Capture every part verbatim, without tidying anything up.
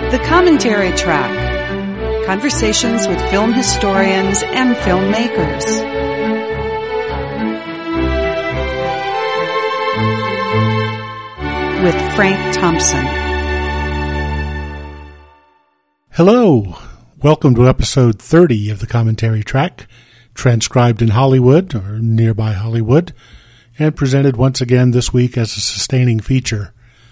The Commentary Track. Conversations with film historians and filmmakers. With Frank Thompson. Hello. Welcome to episode thirty of The Commentary Track, transcribed in Hollywood or nearby Hollywood, and presented once again this week as a sustaining feature.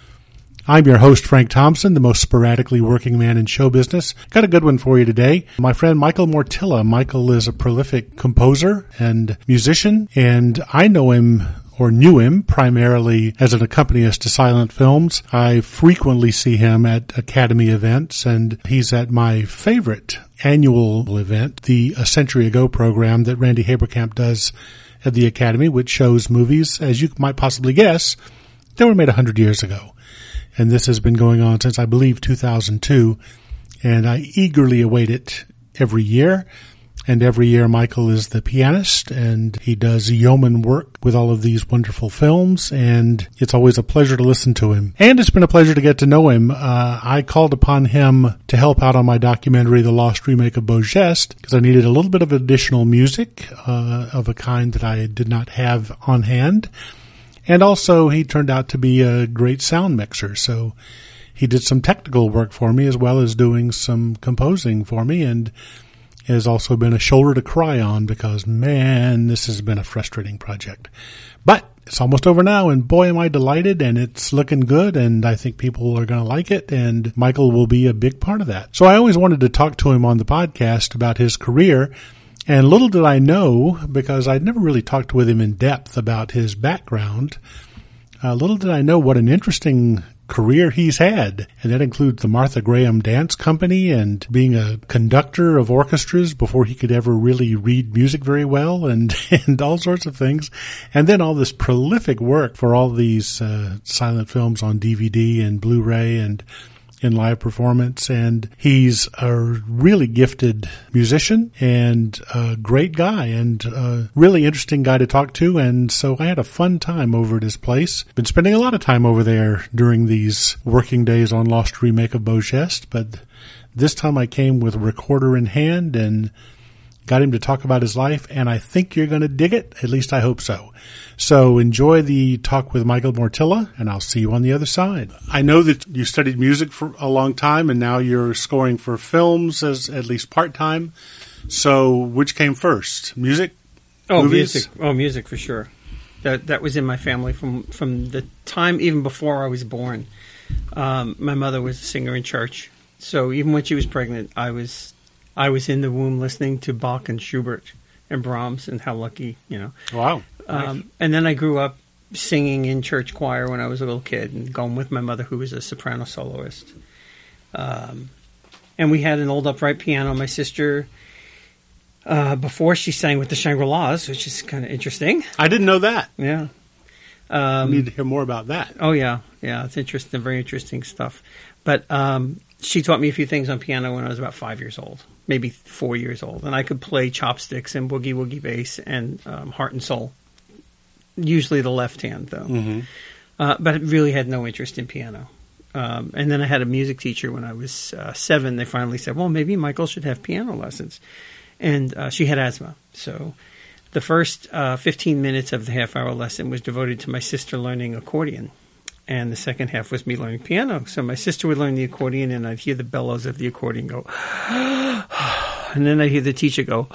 I'm your host, Frank Thompson, the most sporadically working man in show business. Got a good one for you today. My friend Michael Mortilla. Michael is a prolific composer and musician, and I know him or knew him primarily as an accompanist to silent films. I frequently see him at Academy events, and he's at my favorite annual event, the A Century Ago program that Randy Haberkamp does at the Academy, which shows movies, as you might possibly guess, that were made one hundred years ago. And this has been going on since, I believe, two thousand two, and I eagerly await it every year. And every year Michael is the pianist, and he does yeoman work with all of these wonderful films, and it's always a pleasure to listen to him. And it's been a pleasure to get to know him. Uh, I called upon him to help out on my documentary, The Lost Remake of Beau Geste, because I needed a little bit of additional music uh, of a kind that I did not have on hand. And also, he turned out to be a great sound mixer, so he did some technical work for me as well as doing some composing for me, and has also been a shoulder to cry on because, man, this has been a frustrating project. But it's almost over now, and boy, am I delighted, and it's looking good, and I think people are going to like it, and Michael will be a big part of that. So I always wanted to talk to him on the podcast about his career. And little did I know, because I'd never really talked with him in depth about his background, uh, little did I know what an interesting career he's had. And that includes the Martha Graham Dance Company and being a conductor of orchestras before he could ever really read music very well, and, and all sorts of things. And then all this prolific work for all these uh, silent films on D V D and Blu-ray and in live performance, and he's a really gifted musician and a great guy and a really interesting guy to talk to, and so I had a fun time over at his place. Been spending a lot of time over there during these working days on Lost Remake of Beau Geste, but this time I came with a recorder in hand and got him to talk about his life, and I think you're going to dig it. At least I hope so. So enjoy the talk with Michael Mortilla, and I'll see you on the other side. I know that you studied music for a long time, and now you're scoring for films as at least part-time. So which came first? Music? Oh, movies? music. Oh, music for sure. That that was in my family from, from the time even before I was born. Um, my mother was a singer in church. So even when she was pregnant, I was... I was in the womb listening to Bach and Schubert and Brahms, and how lucky, you know. Wow. Um, nice. And then I grew up singing in church choir when I was a little kid and going with my mother, who was a soprano soloist. Um, and we had an old upright piano. My sister, uh, before she sang with the Shangri-Las, which is kind of interesting. I didn't know that. Yeah. Um, I need to hear more about that. Oh, yeah. Yeah, it's interesting, very interesting stuff. But um, she taught me a few things on piano when I was about five years old. Maybe four years old, and I could play chopsticks and boogie woogie bass and um, heart and soul. Usually the left hand, though. Mm-hmm. Uh, but I really had no interest in piano. Um, and then I had a music teacher when I was uh, seven. They finally said, well, maybe Michael should have piano lessons. And uh, she had asthma. So the first uh, fifteen minutes of the half-hour lesson was devoted to my sister learning accordion. And the second half was me learning piano. So my sister would learn the accordion, and I'd hear the bellows of the accordion go, and then I'd hear the teacher go,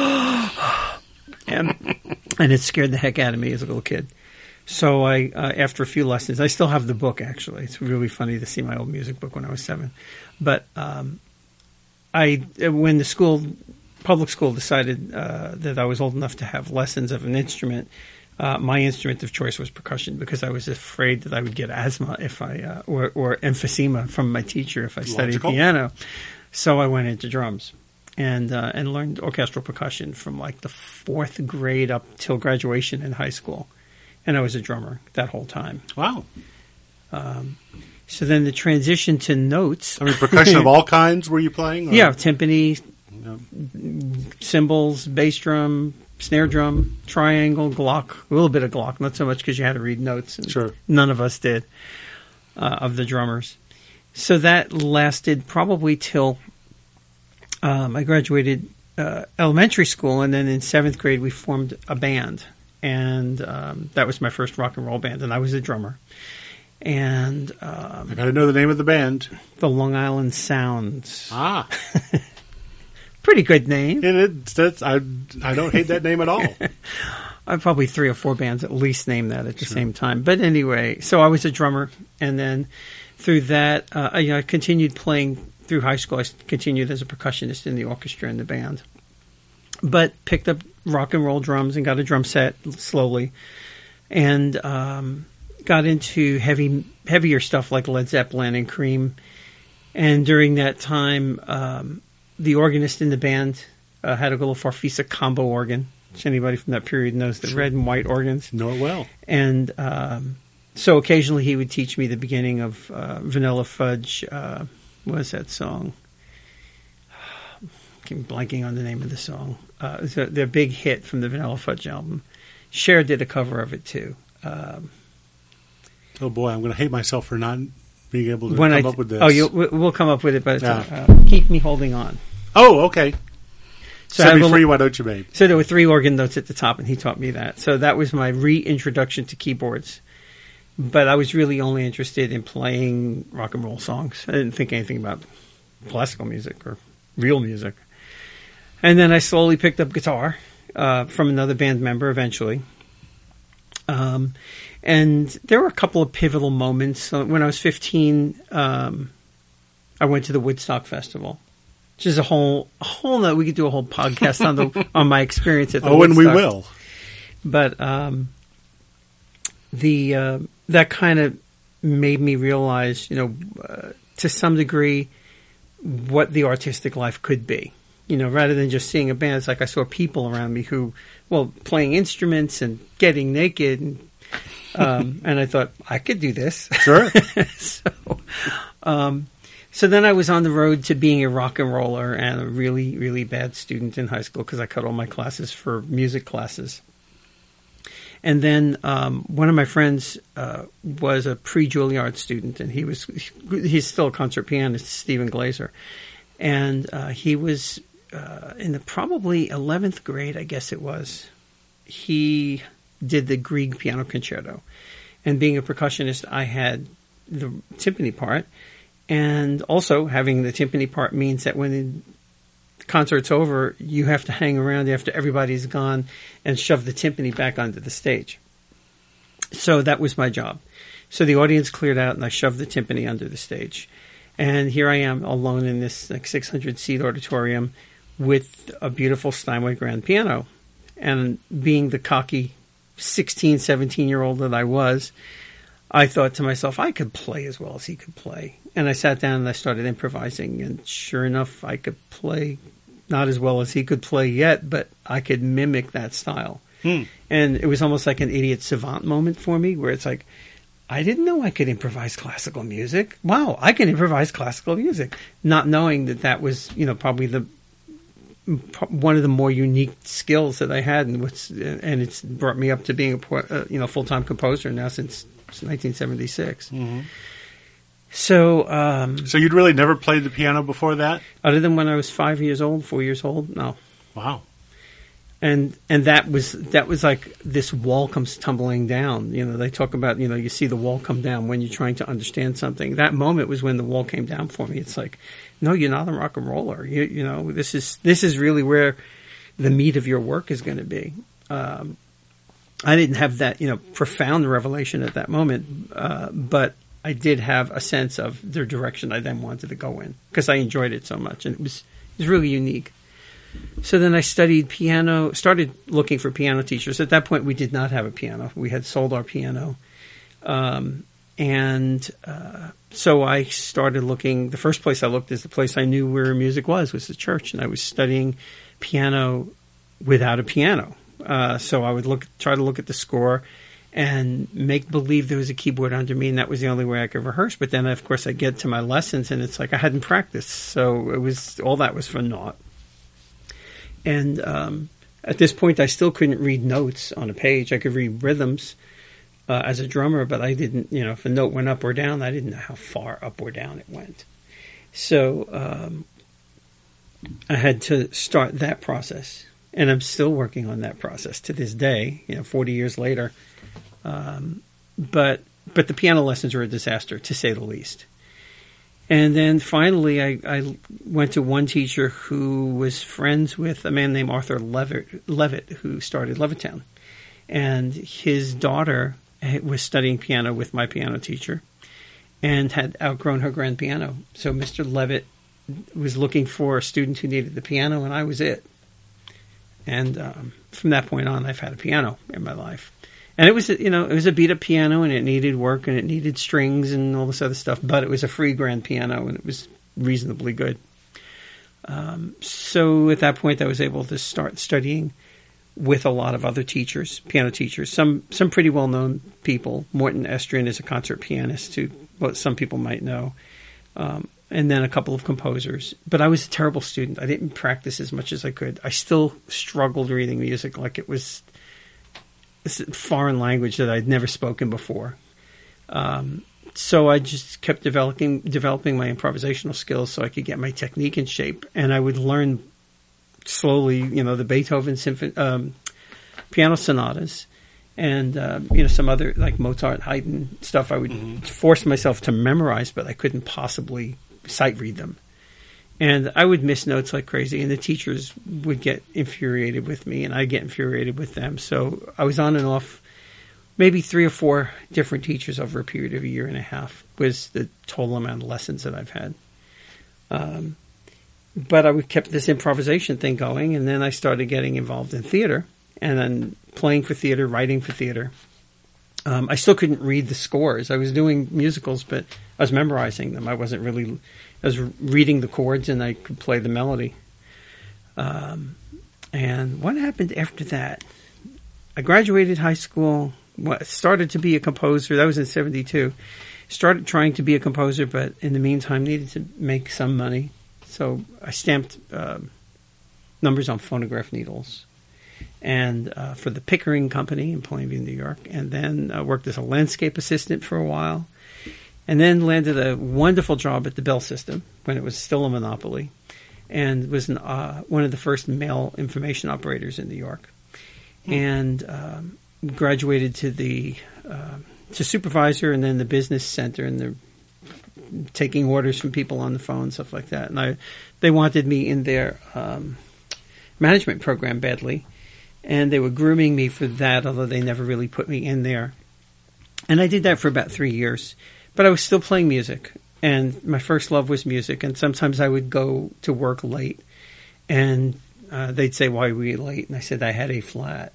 and, and it scared the heck out of me as a little kid. So I, uh, after a few lessons, I still have the book, actually. It's really funny to see my old music book when I was seven. But um, I, when the school, public school decided uh, that I was old enough to have lessons of an instrument, Uh, my instrument of choice was percussion because I was afraid that I would get asthma if I, uh, or, or emphysema from my teacher if I studied Logical. piano. So I went into drums and uh, and learned orchestral percussion from like the fourth grade up till graduation in high school. And I was a drummer that whole time. Wow. Um, so then the transition to notes. I mean, percussion of all kinds were you playing? Or? Yeah, timpani, Yeah. cymbals, bass drum, snare drum, triangle, Glock, a little bit of Glock, not so much because you had to read notes. And sure. None of us did, uh, of the drummers. So that lasted probably till um, I graduated uh, elementary school, and then in seventh grade we formed a band, and um, that was my first rock and roll band, and I was a drummer. And um, I got to know the name of the band. The Long Island Sounds. Ah, pretty good name. and it, that's I I don't hate that name at all. I have probably three or four bands at least named that at the sure. same time. But anyway, so I was a drummer, and then through that, uh, I, you know, I continued playing through high school. I continued as a percussionist in the orchestra and the band, but picked up rock and roll drums and got a drum set slowly, and um, got into heavy, heavier stuff like Led Zeppelin and Cream. And during that time, um, the organist in the band uh, had a little Farfisa combo organ. Which anybody from that period knows the sure. red and white organs. Know it well. And um, so occasionally he would teach me the beginning of uh, Vanilla Fudge. Uh, what was that song? I'm blanking on the name of the song. Uh, it was a, their big hit from the Vanilla Fudge album. Cher did a cover of it too. Um, oh boy, I'm going to hate myself for not being able to when come I, up with this. Oh, you'll, we'll come up with it, but yeah. uh, Keep Me Holding On. Oh, okay. So Set me free, why don't you, babe? So there were three organ notes at the top, and he taught me that. So that was my reintroduction to keyboards. But I was really only interested in playing rock and roll songs. I didn't think anything about classical music or real music. And then I slowly picked up guitar uh, from another band member eventually. Um, and there were a couple of pivotal moments. Uh, when I was fifteen, um, I went to the Woodstock Festival. Which is a whole, a whole. No, we could do a whole podcast on the on my experience at the. Oh, Woodstock. and we will. But um, the uh, that kind of made me realize, you know, uh, to some degree, what the artistic life could be. You know, rather than just seeing a band, it's like I saw people around me who, well, playing instruments and getting naked, and um, and I thought I could do this. Sure. so. Um, So then I was on the road to being a rock and roller and a really, really bad student in high school because I cut all my classes for music classes. And then um, one of my friends uh, was a pre-Juilliard student, and he was he's still a concert pianist, Stephen Glazer. And uh, he was uh, in the probably eleventh grade, I guess it was. He did the Grieg Piano Concerto. And being a percussionist, I had the timpani part. And also, having the timpani part means that when the concert's over, you have to hang around after everybody's gone and shove the timpani back onto the stage. So that was my job. So the audience cleared out, and I shoved the timpani under the stage. And here I am, alone in this like six hundred seat auditorium with a beautiful Steinway grand piano. And being the cocky sixteen, seventeen-year-old that I was, I thought to myself, I could play as well as he could play. And I sat down and I started improvising. And sure enough, I could play not as well as he could play yet, but I could mimic that style. Hmm. And it was almost like an idiot savant moment for me, where it's like, I didn't know I could improvise classical music. Wow, I can improvise classical music. Not knowing that that was, you know, probably the one of the more unique skills that I had, and what's and it's brought me up to being a uh, you know full time composer now since nineteen seventy-six. Mm-hmm. So, um, so you'd really never played the piano before that, other than when I was five years old, four years old. No. Wow. And and that was that was like this wall comes tumbling down. You know, they talk about, you know, you see the wall come down when you're trying to understand something. That moment was when the wall came down for me. It's like, no, you're not a rock and roller. You, you know, this is this is really where the meat of your work is going to be. Um, I didn't have that, you know, profound revelation at that moment, uh, but I did have a sense of the direction I then wanted to go in because I enjoyed it so much, and it was it was really unique. So then I studied piano, started looking for piano teachers. At that point, we did not have a piano. We had sold our piano. Um, and uh, so I started looking. The first place I looked is the place I knew where music was, was the church. And I was studying piano without a piano. Uh, so I would look, try to look at the score and make believe there was a keyboard under me, and that was the only way I could rehearse. But then, of course, I get to my lessons, and it's like I hadn't practiced. So it was all that was for naught. And um, at this point, I still couldn't read notes on a page. I could read rhythms, uh, as a drummer, but I didn't, you know, if a note went up or down, I didn't know how far up or down it went. So um, I had to start that process, and I'm still working on that process to this day, you know, forty years later. Um, but but the piano lessons were a disaster, to say the least. And then finally, I, I went to one teacher who was friends with a man named Arthur Levitt, Levitt who started Levittown. And his daughter was studying piano with my piano teacher and had outgrown her grand piano. So Mister Levitt was looking for a student who needed the piano, and I was it. And um, from that point on, I've had a piano in my life. And it was, you know, it was a beat-up piano, and it needed work, and it needed strings and all this other stuff. But it was a free grand piano, and it was reasonably good. Um, so at that point, I was able to start studying with a lot of other teachers, piano teachers, some some pretty well-known people. Morton Estrian is a concert pianist who well, some people might know. Um, and then a couple of composers. But I was a terrible student. I didn't practice as much as I could. I still struggled reading music like it was this foreign language that I'd never spoken before. Um, so I just kept developing developing my improvisational skills so I could get my technique in shape. And I would learn slowly, you know, the Beethoven symphony, um, piano sonatas and, uh, you know, some other like Mozart, Haydn stuff I would mm-hmm. force myself to memorize, but I couldn't possibly sight read them. And I would miss notes like crazy, and the teachers would get infuriated with me, and I'd get infuriated with them. So I was on and off maybe three or four different teachers over a period of a year and a half was the total amount of lessons that I've had. Um, but I would kept this improvisation thing going, and then I started getting involved in theater, and then playing for theater, writing for theater. Um, I still couldn't read the scores. I was doing musicals, but I was memorizing them. I wasn't really... I was reading the chords, and I could play the melody. Um, and what happened after that? I graduated high school, started to be a composer. That was in seventy-two. Started trying to be a composer, but in the meantime needed to make some money. So I stamped uh, numbers on phonograph needles and uh, for the Pickering Company in Plainview, New York. And then uh, worked as a landscape assistant for a while. And then landed a wonderful job at the Bell System when it was still a monopoly, and was an, uh, one of the first male information operators in New York. Hmm. And um, graduated to the uh, to supervisor, and then the business center, and the taking orders from people on the phone, stuff like that. And I, they wanted me in their um, management program badly, and they were grooming me for that, although they never really put me in there. And I did that for about three years. But I was still playing music, and my first love was music. And sometimes I would go to work late, and uh, they'd say, "Why were you late?" And I said, "I had A flat."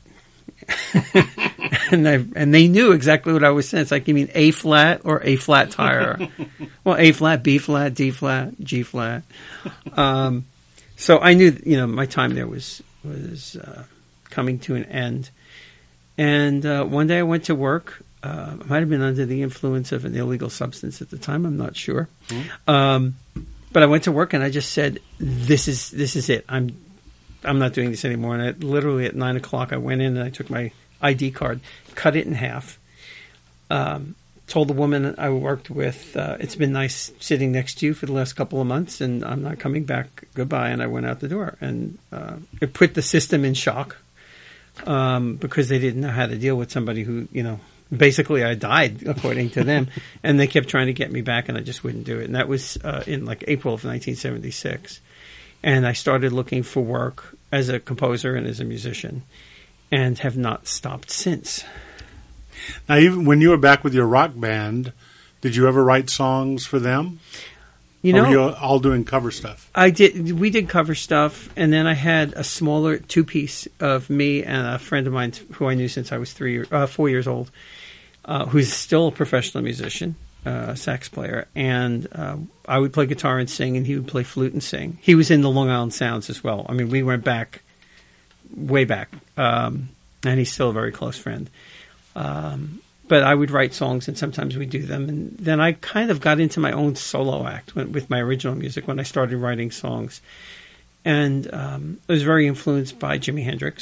and I, and they knew exactly what I was saying. It's like, you mean A flat or A flat tire? Well, A flat, B flat, D flat, G flat. Um, so I knew, you know, my time there was was uh, coming to an end. And uh, one day I went to work. Uh, I might have been under the influence of an illegal substance at the time. I'm not sure. Mm-hmm. Um, but I went to work and I just said, "This is this is it. I'm I'm not doing this anymore." And I, literally at nine o'clock, I went in and I took my I D card, cut it in half, um, told the woman I worked with, uh, "It's been nice sitting next to you for the last couple of months, and I'm not coming back. Goodbye." And I went out the door, and uh, it put the system in shock um, because they didn't know how to deal with somebody who, you know. Basically, I died, according to them, and they kept trying to get me back, and I just wouldn't do it. And that was uh, in like April of nineteen seventy-six. And I started looking for work as a composer and as a musician, and have not stopped since. Now, even when you were back with your rock band, did you ever write songs for them? You know, or were you all doing cover stuff? I did. We did cover stuff, and then I had a smaller two-piece of me and a friend of mine who I knew since I was three, uh, four years old. Uh, who's still a professional musician, uh, sax player, and uh, I would play guitar and sing, and he would play flute and sing. He was in the Long Island Sounds as well. I mean, we went back, way back, um, and he's still a very close friend. Um, but I would write songs, and sometimes we'd do them, and then I kind of got into my own solo act when, with my original music when I started writing songs. And um, I was very influenced by Jimi Hendrix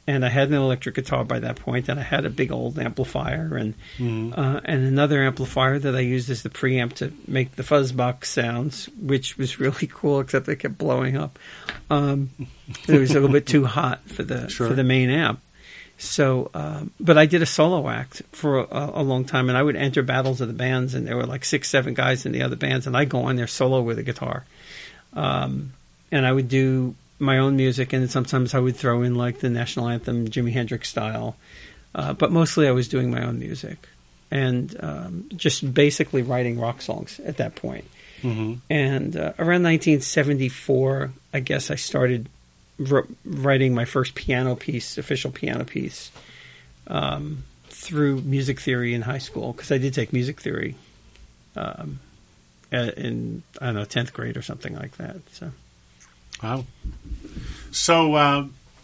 and I had an electric guitar by that point, and I had a big old amplifier, and Mm-hmm. uh, and another amplifier that I used as the preamp to make the fuzzbox sounds, which was really cool, except they kept blowing up. Um, it was a little bit too hot for the Sure. for the main amp. So, um, but I did a solo act for a, a long time, and I would enter battles of the bands, and there were like six, seven guys in the other bands, and I'd go on there solo with a guitar. Um, and I would do my own music, and sometimes I would throw in like the national anthem, Jimi Hendrix style. Uh, but mostly I was doing my own music and um, just basically writing rock songs at that point. Mm-hmm. And uh, around nineteen seventy-four, I guess I started r- writing my first piano piece, official piano piece, um, through music theory in high school, because I did take music theory um, in, I don't know, tenth grade or something like that. So. Wow. So uh,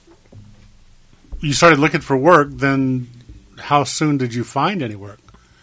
you started looking for work. Then how soon did you find any work?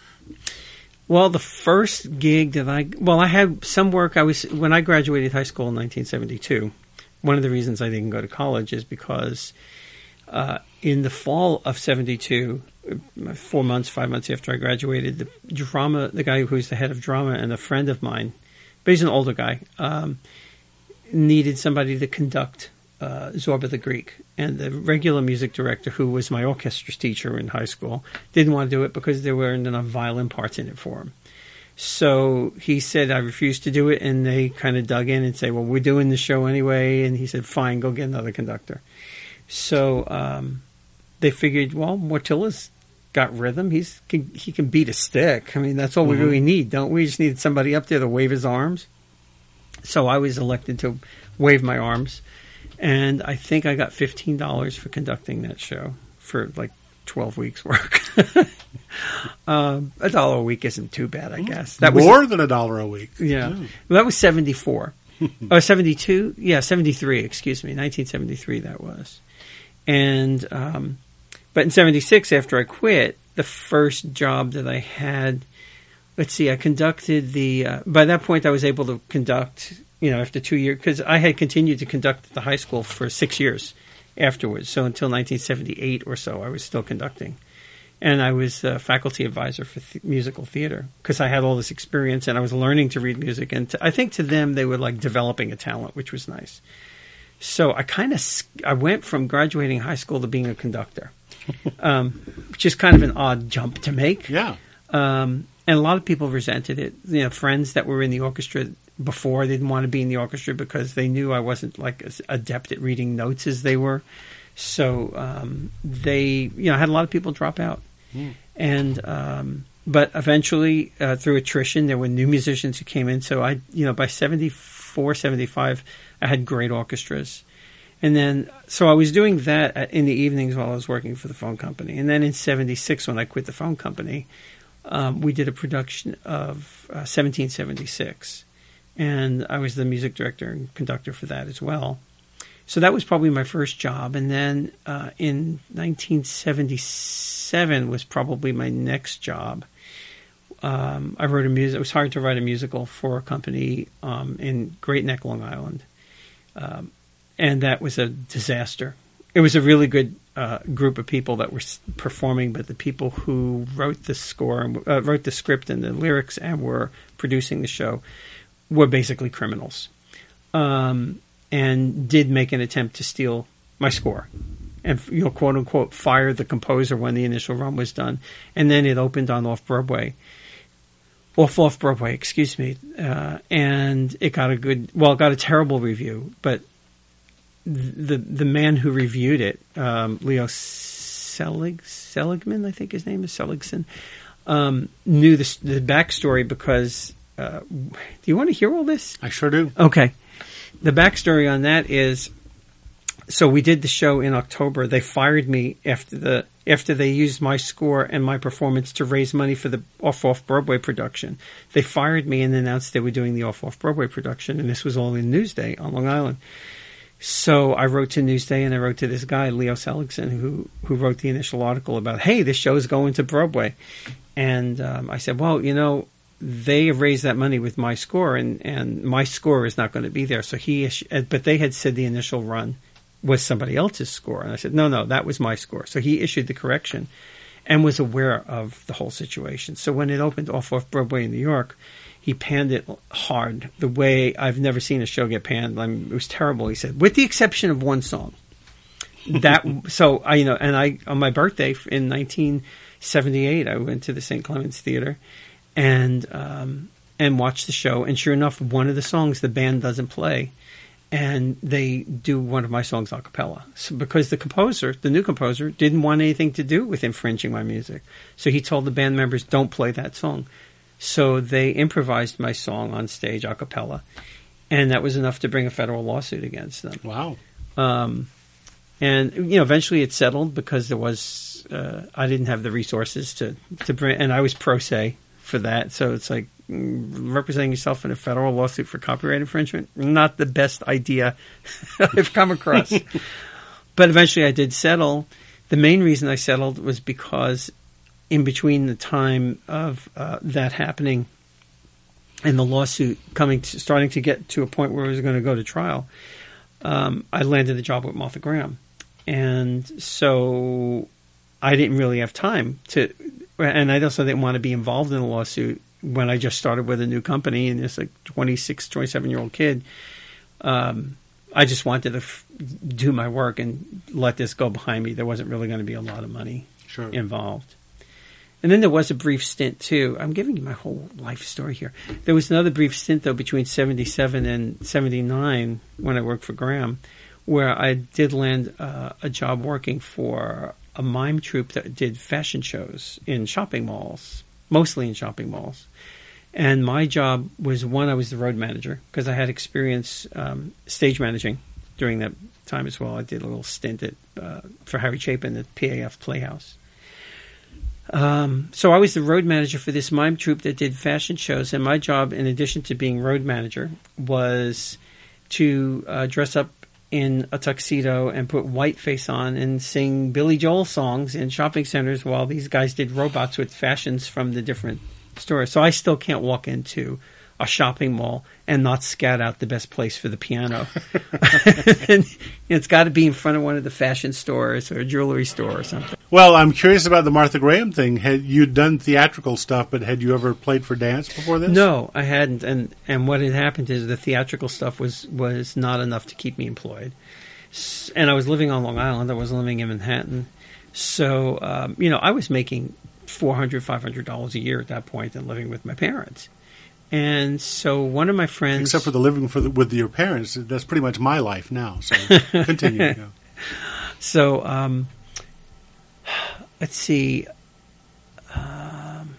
Well, the first gig that I well, I had some work. I was when I graduated high school in nineteen seventy-two. One of the reasons I didn't go to college is because uh, in the fall of seventy-two, four months, five months after I graduated, the drama, the guy who's the head of drama and a friend of mine, but he's an older guy. Um, needed somebody to conduct uh, Zorba the Greek. And the regular music director, who was my orchestra teacher in high school, didn't want to do it because there weren't enough violin parts in it for him. So he said, I refused to do it, and they kind of dug in and say, well, we're doing the show anyway. And he said, fine, go get another conductor. So um, they figured, well, Mortilla's got rhythm. He's He can beat a stick. I mean, that's all Mm-hmm. we really need, don't we? Just need somebody up there to wave his arms. So I was elected to wave my arms, and I think I got fifteen dollars for conducting that show for like twelve weeks' work. um, a dollar a week isn't too bad, I guess. That was More than a dollar a week. yeah. Well, that was seventy-four. Oh, seventy-two? Yeah, seventy-three, excuse me. nineteen seventy-three that was. And, um, but in seventy-six, after I quit, the first job that I had, let's see, I conducted the, uh, by that point I was able to conduct, you know, after two years, because I had continued to conduct at the high school for six years afterwards. So until nineteen seventy-eight or so, I was still conducting. And I was a faculty advisor for th- musical theater because I had all this experience and I was learning to read music. And to, I think to them, they were like developing a talent, which was nice. So I kind of, I went from graduating high school to being a conductor, um, which is kind of an odd jump to make. Yeah. Um, and a lot of people resented it. You know, friends that were in the orchestra before didn't want to be in the orchestra because they knew I wasn't like as adept at reading notes as they were. So um, they, you know, I had a lot of people drop out. Mm. And um, but eventually, uh, through attrition, there were new musicians who came in. So I, you know, by seventy-four, seventy-five, I had great orchestras. And then, so I was doing that in the evenings while I was working for the phone company. And then in seventy-six, when I quit the phone company, um, we did a production of uh, seventeen seventy-six. And I was the music director and conductor for that as well. So that was probably my first job. And then uh, in nineteen seventy-seven was probably my next job. Um, I wrote a music. It was hard to write a musical for a company um, in Great Neck, Long Island. Um, and that was a disaster. It was a really good uh, group of people that were performing, but the people who wrote the score, uh, wrote the script and the lyrics and were producing the show were basically criminals. Um, and did make an attempt to steal my score and, you know, quote unquote, fire the composer when the initial run was done. And then it opened on Off-Broadway. Off Off Broadway, excuse me, uh, and it got a good, well, it got a terrible review, but the the man who reviewed it, um, Leo Selig Seligman, I think his name is Seligson, um, knew the the backstory because. Uh, do you want to hear all this? I sure do. Okay, the backstory on that is. So we did the show in October. They fired me after the after they used my score and my performance to raise money for the Off Off Broadway production. They fired me and announced they were doing the Off Off Broadway production, and this was all in Newsday on Long Island. So I wrote to Newsday and I wrote to this guy Leo Seligson who who wrote the initial article about, hey, this show is going to Broadway, and um, I said, well, you know, they have raised that money with my score, and and my score is not going to be there. So he, but they had said the initial run was somebody else's score. And I said, no, no, that was my score. So he issued the correction and was aware of the whole situation. So when it opened off off Broadway in New York, he panned it hard, the way I've never seen a show get panned. I mean, it was terrible. He said, with the exception of one song. That so I you know, and I on my birthday in nineteen seventy-eight, I went to the Saint Clements Theater and um, and watched the show. And sure enough, one of the songs the band doesn't play, and they do one of my songs a cappella. So because the composer, the new composer, didn't want anything to do with infringing my music, so he told the band members, "Don't play that song." So they improvised my song on stage a cappella, and that was enough to bring a federal lawsuit against them. Wow. Um, And, you know, eventually it settled because there was, uh, I didn't have the resources to, to bring, and I was pro se for that. So it's like mm, representing yourself in a federal lawsuit for copyright infringement, not the best idea I've come across. But eventually I did settle. The main reason I settled was because in between the time of uh, that happening and the lawsuit coming to, starting to get to a point where it was going to go to trial, um, I landed a job with Martha Graham. And so I didn't really have time to, and I also didn't want to be involved in a lawsuit when I just started with a new company and it's like twenty-six, twenty-seven year old kid. Um, I just wanted to f- do my work and let this go behind me. There wasn't really going to be a lot of money Sure. involved. And then there was a brief stint too. I'm giving you my whole life story here. There was another brief stint though between seventy-seven and seventy-nine when I worked for Graham, where I did land uh, a job working for a mime troupe that did fashion shows in shopping malls, mostly in shopping malls. And my job was, one, I was the road manager because I had experience um, stage managing during that time as well. I did a little stint at, uh, for Harry Chapin at P A F Playhouse. Um, so I was the road manager for this mime troupe that did fashion shows. And my job, in addition to being road manager, was to uh, dress up in a tuxedo and put whiteface on and sing Billy Joel songs in shopping centers while these guys did robots with fashions from the different stores. So I still can't walk into a shopping mall and not scout out the best place for the piano. And it's got to be in front of one of the fashion stores or a jewelry store or something. Well, I'm curious about the Martha Graham thing. Had you done theatrical stuff, but had you ever played for dance before this? No, I hadn't. And and what had happened is the theatrical stuff was, was not enough to keep me employed. And I was living on Long Island. I was living in Manhattan. So, um, you know, I was making four hundred dollars, five hundred dollars a year at that point and living with my parents. And so one of my friends... Except for the living for the, with your parents, that's pretty much my life now. So continue. Yeah. So, um, let's see. Um,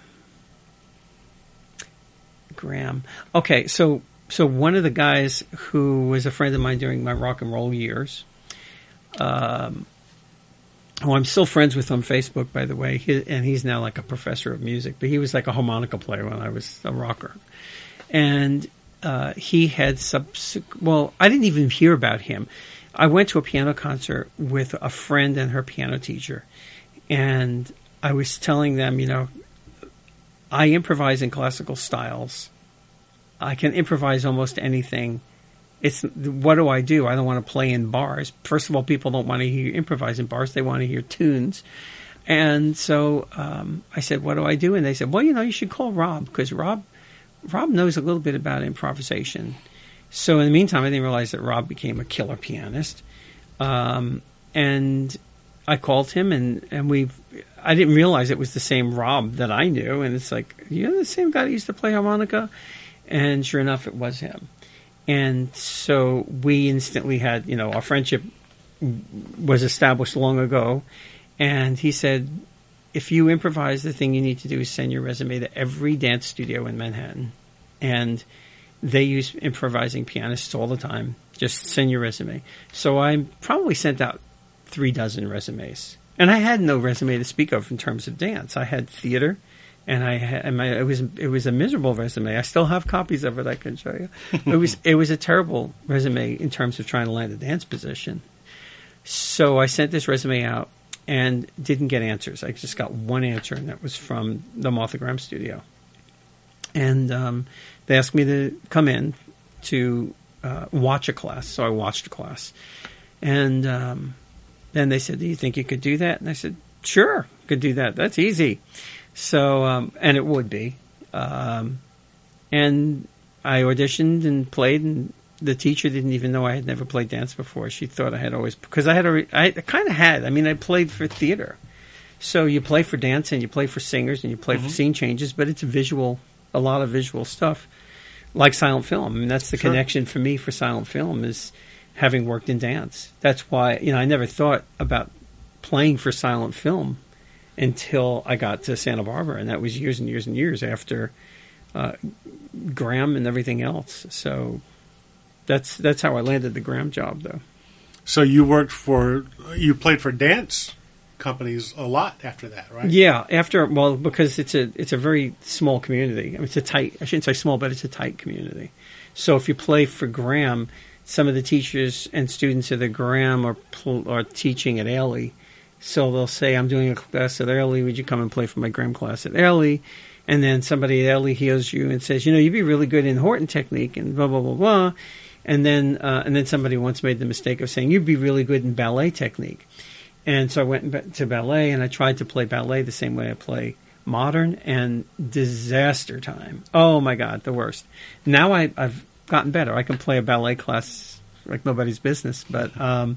Graham. Okay, so so one of the guys who was a friend of mine during my rock and roll years, um, who I'm still friends with on Facebook, by the way, he, and he's now like a professor of music, but he was like a harmonica player when I was a rocker. And uh, he had subsequent, well, I didn't even hear about him. I went to a piano concert with a friend and her piano teacher, and I was telling them, you know, I improvise in classical styles. I can improvise almost anything. It's what do I do? I don't want to play in bars. First of all, people don't want to hear improvise in bars. They want to hear tunes. And so um, I said, what do I do? And they said, well, you know, you should call Rob because Rob, Rob knows a little bit about improvisation. So in the meantime, I didn't realize that Rob became a killer pianist. Um, and I called him and, and we've, I didn't realize it was the same Rob that I knew. And it's like, you're the same guy that used to play harmonica? And sure enough, it was him. And so we instantly had, you know, our friendship was established long ago. And he said, if you improvise, the thing you need to do is send your resume to every dance studio in Manhattan. And they use improvising pianists all the time. Just send your resume. So I probably sent out three dozen resumes. And I had no resume to speak of in terms of dance. I had theater. And I had, and my, it was it was a miserable resume. I still have copies of it. I can show you. It was it was a terrible resume in terms of trying to land a dance position. So I sent this resume out and didn't get answers. I just got one answer, and that was from the Martha Graham studio. And um, they asked me to come in to uh, watch a class. So I watched a class, And um, then they said, do you think you could do that? And I said, sure, could do that. That's easy. So, um, and it would be. Um, and I auditioned and played, and the teacher didn't even know I had never played dance before. She thought I had always, because I had a, I kind of had. I mean, I played for theater. So you play for dance and you play for singers and you play mm-hmm. for scene changes, but it's visual, a lot of visual stuff, like silent film. I mean, that's the sure. connection for me for silent film is having worked in dance. That's why, you know, I never thought about playing for silent film until I got to Santa Barbara, and that was years and years and years after uh, Graham and everything else. So that's that's how I landed the Graham job, though. So you worked for, you played for dance companies a lot after that, right? Yeah, after, well, because it's a it's a very small community. I mean, it's a tight, I shouldn't say small, but it's a tight community. So if you play for Graham, some of the teachers and students of the Graham are are teaching at Ailey. So they'll say, I'm doing a class at Ailey, would you come and play for my Graham class at Ailey? And then somebody at Ailey hears you and says, you know, you'd be really good in Horton technique and blah, blah, blah, blah. And then, uh, and then somebody once made the mistake of saying, you'd be really good in ballet technique. And so I went to ballet, and I tried to play ballet the same way I play modern, and disaster time. Oh, my God, the worst. Now I, I've gotten better. I can play a ballet class like nobody's business, but um,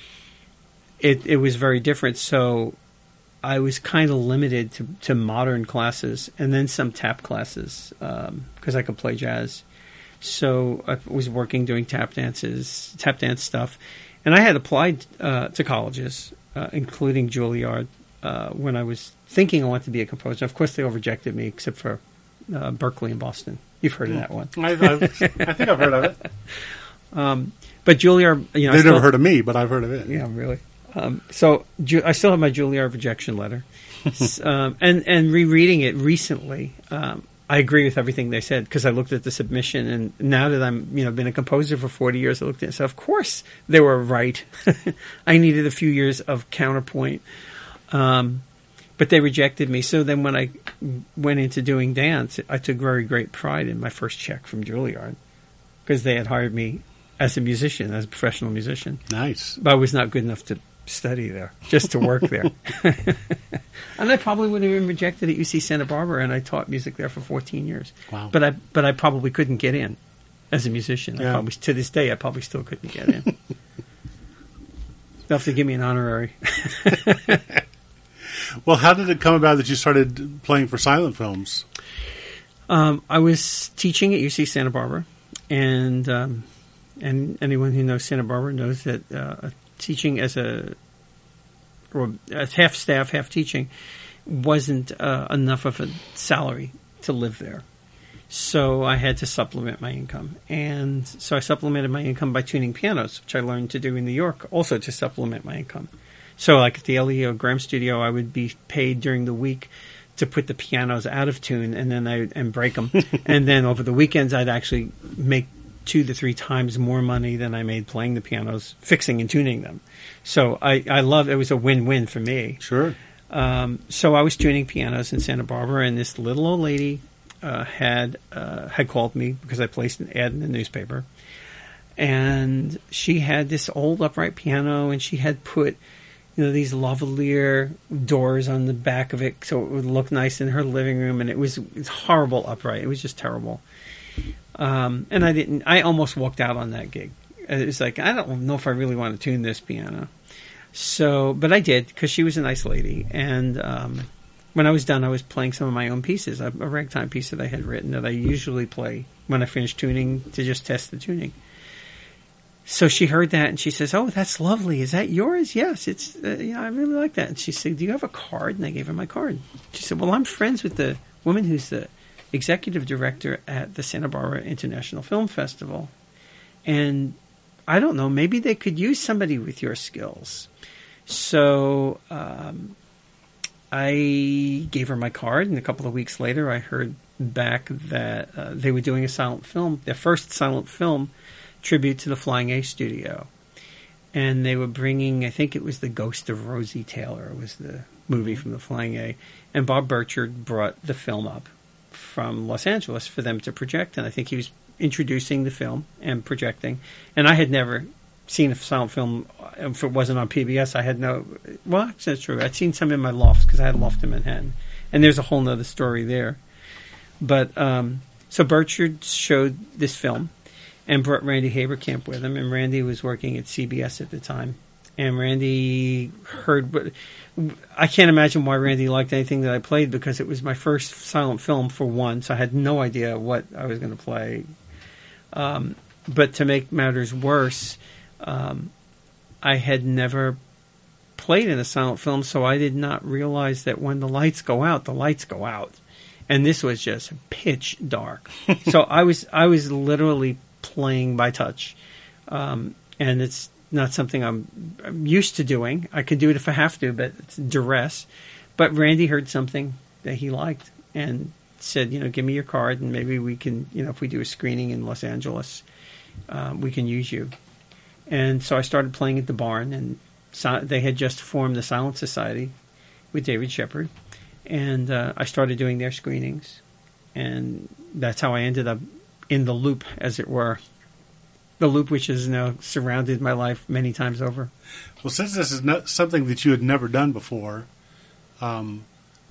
it, it was very different. So I was kind of limited to, to modern classes and then some tap classes because um, I could play jazz. So I was working doing tap dances, tap dance stuff. And I had applied uh, to colleges, uh, including Juilliard, uh, when I was thinking I wanted to be a composer. Of course, they all rejected me, except for uh, Berkeley in Boston. You've heard of that one. I, I've, I think I've heard of it. Um, but Juilliard, you know, they've still, never heard of me, but I've heard of it. Yeah, really. Um, so Ju- I still have my Juilliard rejection letter, um, and and rereading it recently. Um, I agree with everything they said because I looked at the submission, and now that I'm, you know, been a composer for forty years, I looked at it. So of course they were right. I needed a few years of counterpoint, um, but they rejected me. So then when I went into doing dance, I took very great pride in my first check from Juilliard because they had hired me as a musician, as a professional musician. Nice, but I was not good enough to study there, just to work there. And I probably would have been rejected at U C Santa Barbara, and I taught music there for fourteen years. Wow. But I but I probably couldn't get in as a musician. Yeah. I probably, to this day, I probably still couldn't get in. They'll have to give me an honorary. Well, how did it come about that you started playing for silent films? Um, I was teaching at U C Santa Barbara, and um, and anyone who knows Santa Barbara knows that uh, teaching as a or as half staff, half teaching wasn't uh, enough of a salary to live there. So I had to supplement my income. And so I supplemented my income by tuning pianos, which I learned to do in New York, also to supplement my income. So like at the L E O Graham Studio, I would be paid during the week to put the pianos out of tune and then I and break them. And then over the weekends, I'd actually make two to three times more money than I made playing the pianos, fixing and tuning them. So I, I love it. Was a win-win for me. Sure. Um, so I was tuning pianos in Santa Barbara, and this little old lady uh, had uh, had called me because I placed an ad in the newspaper. And she had this old upright piano, and she had put, you know, these lavalier doors on the back of it so it would look nice in her living room. And it was, it was horrible upright. It was just terrible. Um, and I didn't, I almost walked out on that gig. It was like, I don't know if I really want to tune this piano. So, but I did because she was a nice lady. And um, when I was done, I was playing some of my own pieces, a, a ragtime piece that I had written that I usually play when I finish tuning to just test the tuning. So she heard that and she says, "Oh, that's lovely. Is that yours?" "Yes, it's. Uh, yeah, I really like that." And she said, "Do you have a card?" And I gave her my card. She said, "Well, I'm friends with the woman who's the executive director at the Santa Barbara International Film Festival, and I don't know, maybe they could use somebody with your skills." So um, I gave her my card, and a couple of weeks later, I heard back that uh, they were doing a silent film, their first silent film tribute to the Flying A Studio. And they were bringing, I think it was The Ghost of Rosie Taylor was the movie from the Flying A. And Bob Burchard brought the film up from Los Angeles for them to project. And I think he was introducing the film and projecting. And I had never seen a silent film. If it wasn't on P B S, I had no. Well, actually, that's true. I'd seen some in my loft because I had a loft in Manhattan, and there's a whole nother story there. But um, so Burchard showed this film and brought Randy Haberkamp with him, and Randy was working at C B S at the time. And Randy heard, but I can't imagine why Randy liked anything that I played because it was my first silent film for one, so I had no idea what I was going to play. Um, but to make matters worse, um, I had never played in a silent film, so I did not realize that when the lights go out, the lights go out, and this was just pitch dark. So I was I was literally playing by touch, um, and it's not something I'm, I'm used to doing. I could do it if I have to, but it's duress. But Randy heard something that he liked and said, you know, give me your card and maybe we can, you know, if we do a screening in Los Angeles, um, we can use you. And so I started playing at the Barn, and so they had just formed the Silent Society with David Shepard. And uh, I started doing their screenings. And that's how I ended up in the loop, as it were. The loop which has now surrounded my life many times over. Well, since this is not something that you had never done before, um,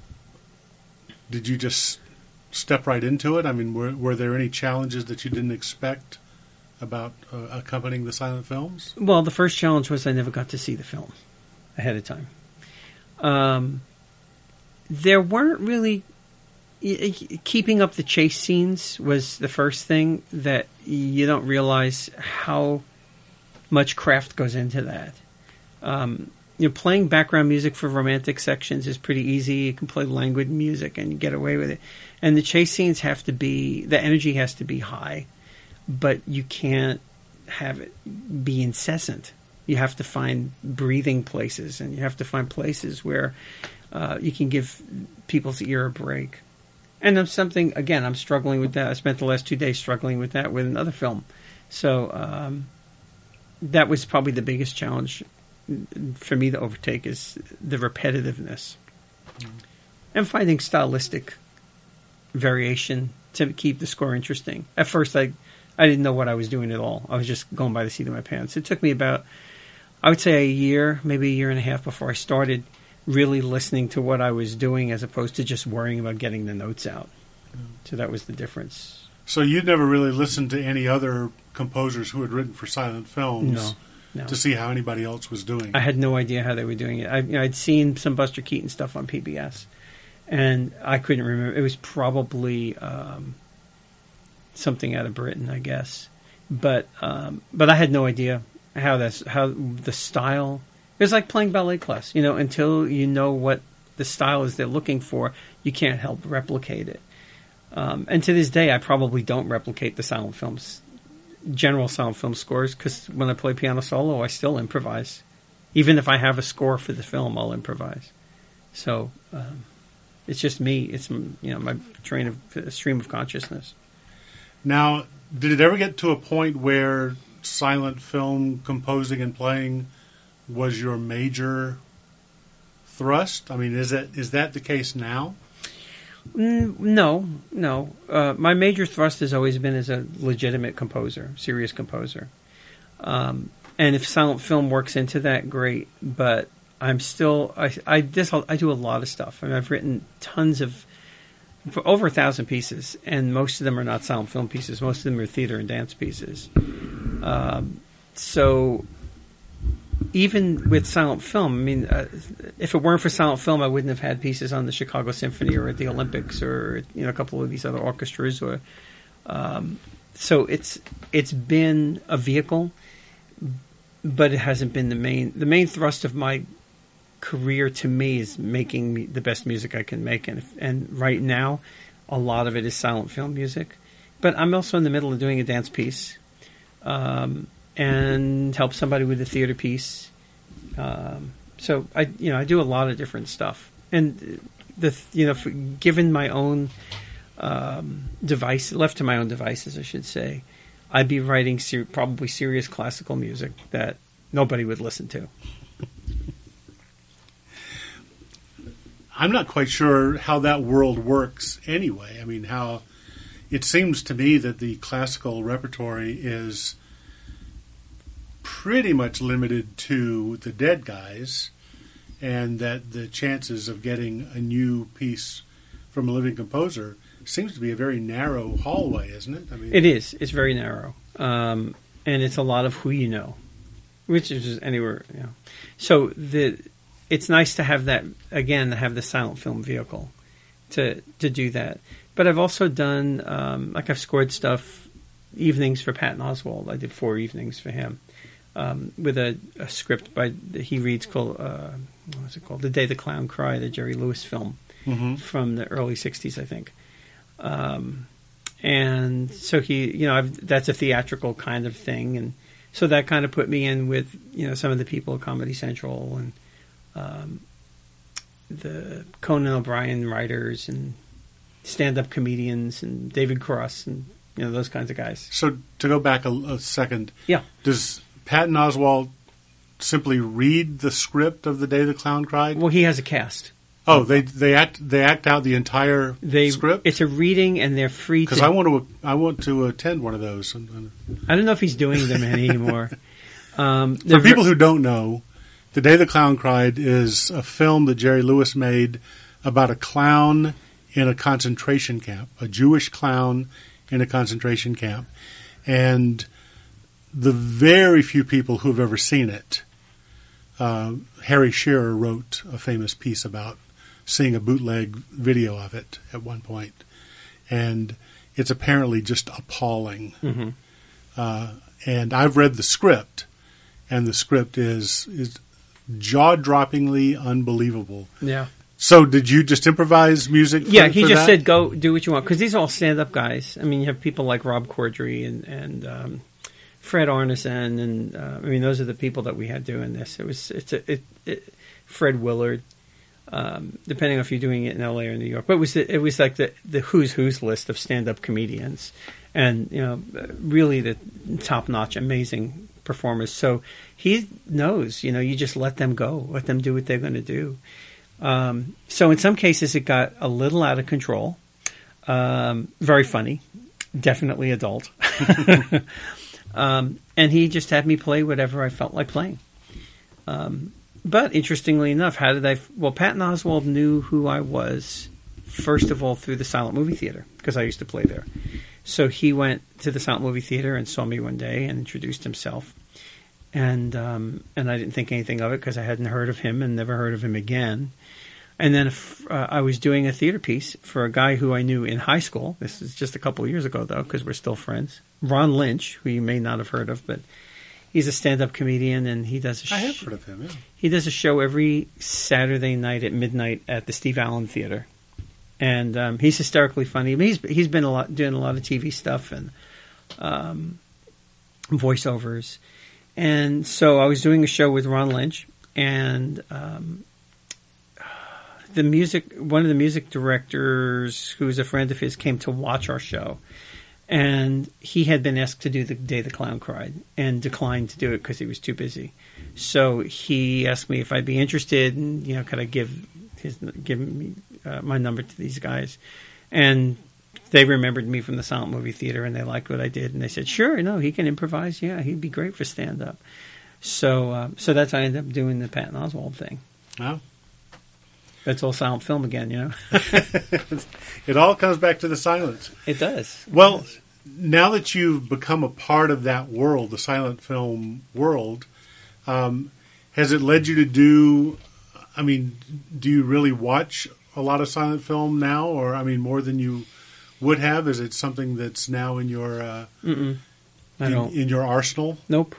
did you just step right into it? I mean, were, were there any challenges that you didn't expect about uh, accompanying the silent films? Well, the first challenge was I never got to see the film ahead of time. Um, there weren't really... Keeping up the chase scenes was the first thing that you don't realize how much craft goes into that. Um, you know, playing background music for romantic sections is pretty easy. You can play languid music and you get away with it. And the chase scenes have to be, the energy has to be high, but you can't have it be incessant. You have to find breathing places, and you have to find places where uh, you can give people's ear a break. And I'm something, again, I'm struggling with that. I spent the last two days struggling with that with another film. So um, that was probably the biggest challenge for me to overtake, is the repetitiveness. Mm-hmm. And finding stylistic variation to keep the score interesting. At first, I, I didn't know what I was doing at all. I was just going by the seat of my pants. It took me about, I would say a year, maybe a year and a half before I started really listening to what I was doing as opposed to just worrying about getting the notes out. Mm. So that was the difference. So you'd never really listened to any other composers who had written for silent films no, no. to see how anybody else was doing? I had no idea how they were doing it. I, you know, I'd seen some Buster Keaton stuff on P B S, and I couldn't remember. It was probably um, something out of Britain, I guess. But um, but I had no idea how that's how the style. It was like playing ballet class, you know, until you know what the style is they're looking for, you can't help replicate it. Um, and to this day, I probably don't replicate the silent films, general silent film scores, because when I play piano solo, I still improvise. Even if I have a score for the film, I'll improvise. So um, it's just me. It's, you know, my train of stream of consciousness. Now, did it ever get to a point where silent film composing and playing was your major thrust? I mean, is that is that the case now? No, no. Uh, my major thrust has always been as a legitimate composer, serious composer. Um, and if silent film works into that, great. But I'm still, I, I, this, I do a lot of stuff. I mean, I've written tons of, for over a thousand pieces, and most of them are not silent film pieces. Most of them are theater and dance pieces. Um, so... Even with silent film, I mean, uh, if it weren't for silent film, I wouldn't have had pieces on the Chicago Symphony or at the Olympics or, you know, a couple of these other orchestras. Or um, so it's it's been a vehicle, but it hasn't been the main. The main thrust of my career, to me, is making me the best music I can make, and and right now, a lot of it is silent film music. But I'm also in the middle of doing a dance piece. Um, and help somebody with a theater piece. Um, so I, you know, I do a lot of different stuff. And the, you know, for, given my own um, device, left to my own devices, I should say, I'd be writing ser- probably serious classical music that nobody would listen to. I'm not quite sure how that world works anyway. I mean, how it seems to me that the classical repertory is pretty much limited to the dead guys, and that the chances of getting a new piece from a living composer seems to be a very narrow hallway, isn't it? I mean, it is. It's very narrow, um, and it's a lot of who you know, which is anywhere. You know. So the it's nice to have that again. To have the silent film vehicle to to do that. But I've also done um, like I've scored stuff evenings for Patton Oswalt. I did four evenings for him um, with a, a script by he reads called uh, what's it called? The Day the Clown Cried, the Jerry Lewis film mm-hmm. from the early sixties, I think. Um, and so he, you know, I've, that's a theatrical kind of thing, and so that kind of put me in with you know some of the people at Comedy Central and um, the Conan O'Brien writers and stand-up comedians and David Cross and you know those kinds of guys. So to go back a, a second, yeah, does Patton Oswalt simply read the script of The Day the Clown Cried? Well, he has a cast. Oh, they they act they act out the entire they, script. It's a reading, and they're free. Because I want to I want to attend one of those. I don't know if he's doing them anymore. um, For people who don't know, The Day the Clown Cried is a film that Jerry Lewis made about a clown in a concentration camp, a Jewish clown in a concentration camp, and the very few people who have ever seen it. Uh, Harry Shearer wrote a famous piece about seeing a bootleg video of it at one point, and it's apparently just appalling. Mm-hmm. Uh, and I've read the script, and the script is is jaw-droppingly unbelievable. Yeah. So did you just improvise music? For, yeah, he for just that? said, "Go do what you want," because these are all stand-up guys. I mean, you have people like Rob Corddry and and um, Fred Arneson, and uh, I mean, those are the people that we had doing this. It was it's a, it, it Fred Willard. Um, depending on if you're doing it in L A or New York, but it was the, it was like the, the who's who's list of stand-up comedians, and you know, really the top-notch, amazing performers. So he knows, you know, you just let them go, let them do what they're going to do. Um, so in some cases, it got a little out of control. Um, very funny, definitely adult, um, and he just had me play whatever I felt like playing. Um, But interestingly enough, how did I? Well, Patton Oswalt knew who I was, first of all, through the Silent Movie Theater, because I used to play there. So he went to the Silent Movie Theater and saw me one day and introduced himself. And um, and I didn't think anything of it because I hadn't heard of him and never heard of him again. And then uh, I was doing a theater piece for a guy who I knew in high school. This is just a couple of years ago, though, because we're still friends. Ron Lynch, who you may not have heard of, but he's a stand-up comedian, and he does a sh- I have heard of him, yeah. He does a show every Saturday night at midnight at the Steve Allen Theater. And um, he's hysterically funny. I mean, he's he's been a lot doing a lot of T V stuff and um, voiceovers. And so I was doing a show with Ron Lynch, and um, the music one of the music directors, who's a friend of his, came to watch our show. And he had been asked to do The Day the Clown Cried and declined to do it because he was too busy. So he asked me if I'd be interested, and you know, could I give his give me uh, my number to these guys? And they remembered me from the Silent Movie Theater, and they liked what I did, and they said, "Sure, no, he can improvise. Yeah, he'd be great for stand up." So, uh, so that's how I ended up doing the Patton Oswalt thing. Oh. That's all silent film again, you know. It all comes back to the silence. It does. Well, it does. Now that you've become a part of that world, the silent film world, um, has it led you to do? I mean, do you really watch a lot of silent film now, or I mean, more than you would have? Is it something that's now in your uh, Mm-mm. I in, don't. in your arsenal? Nope.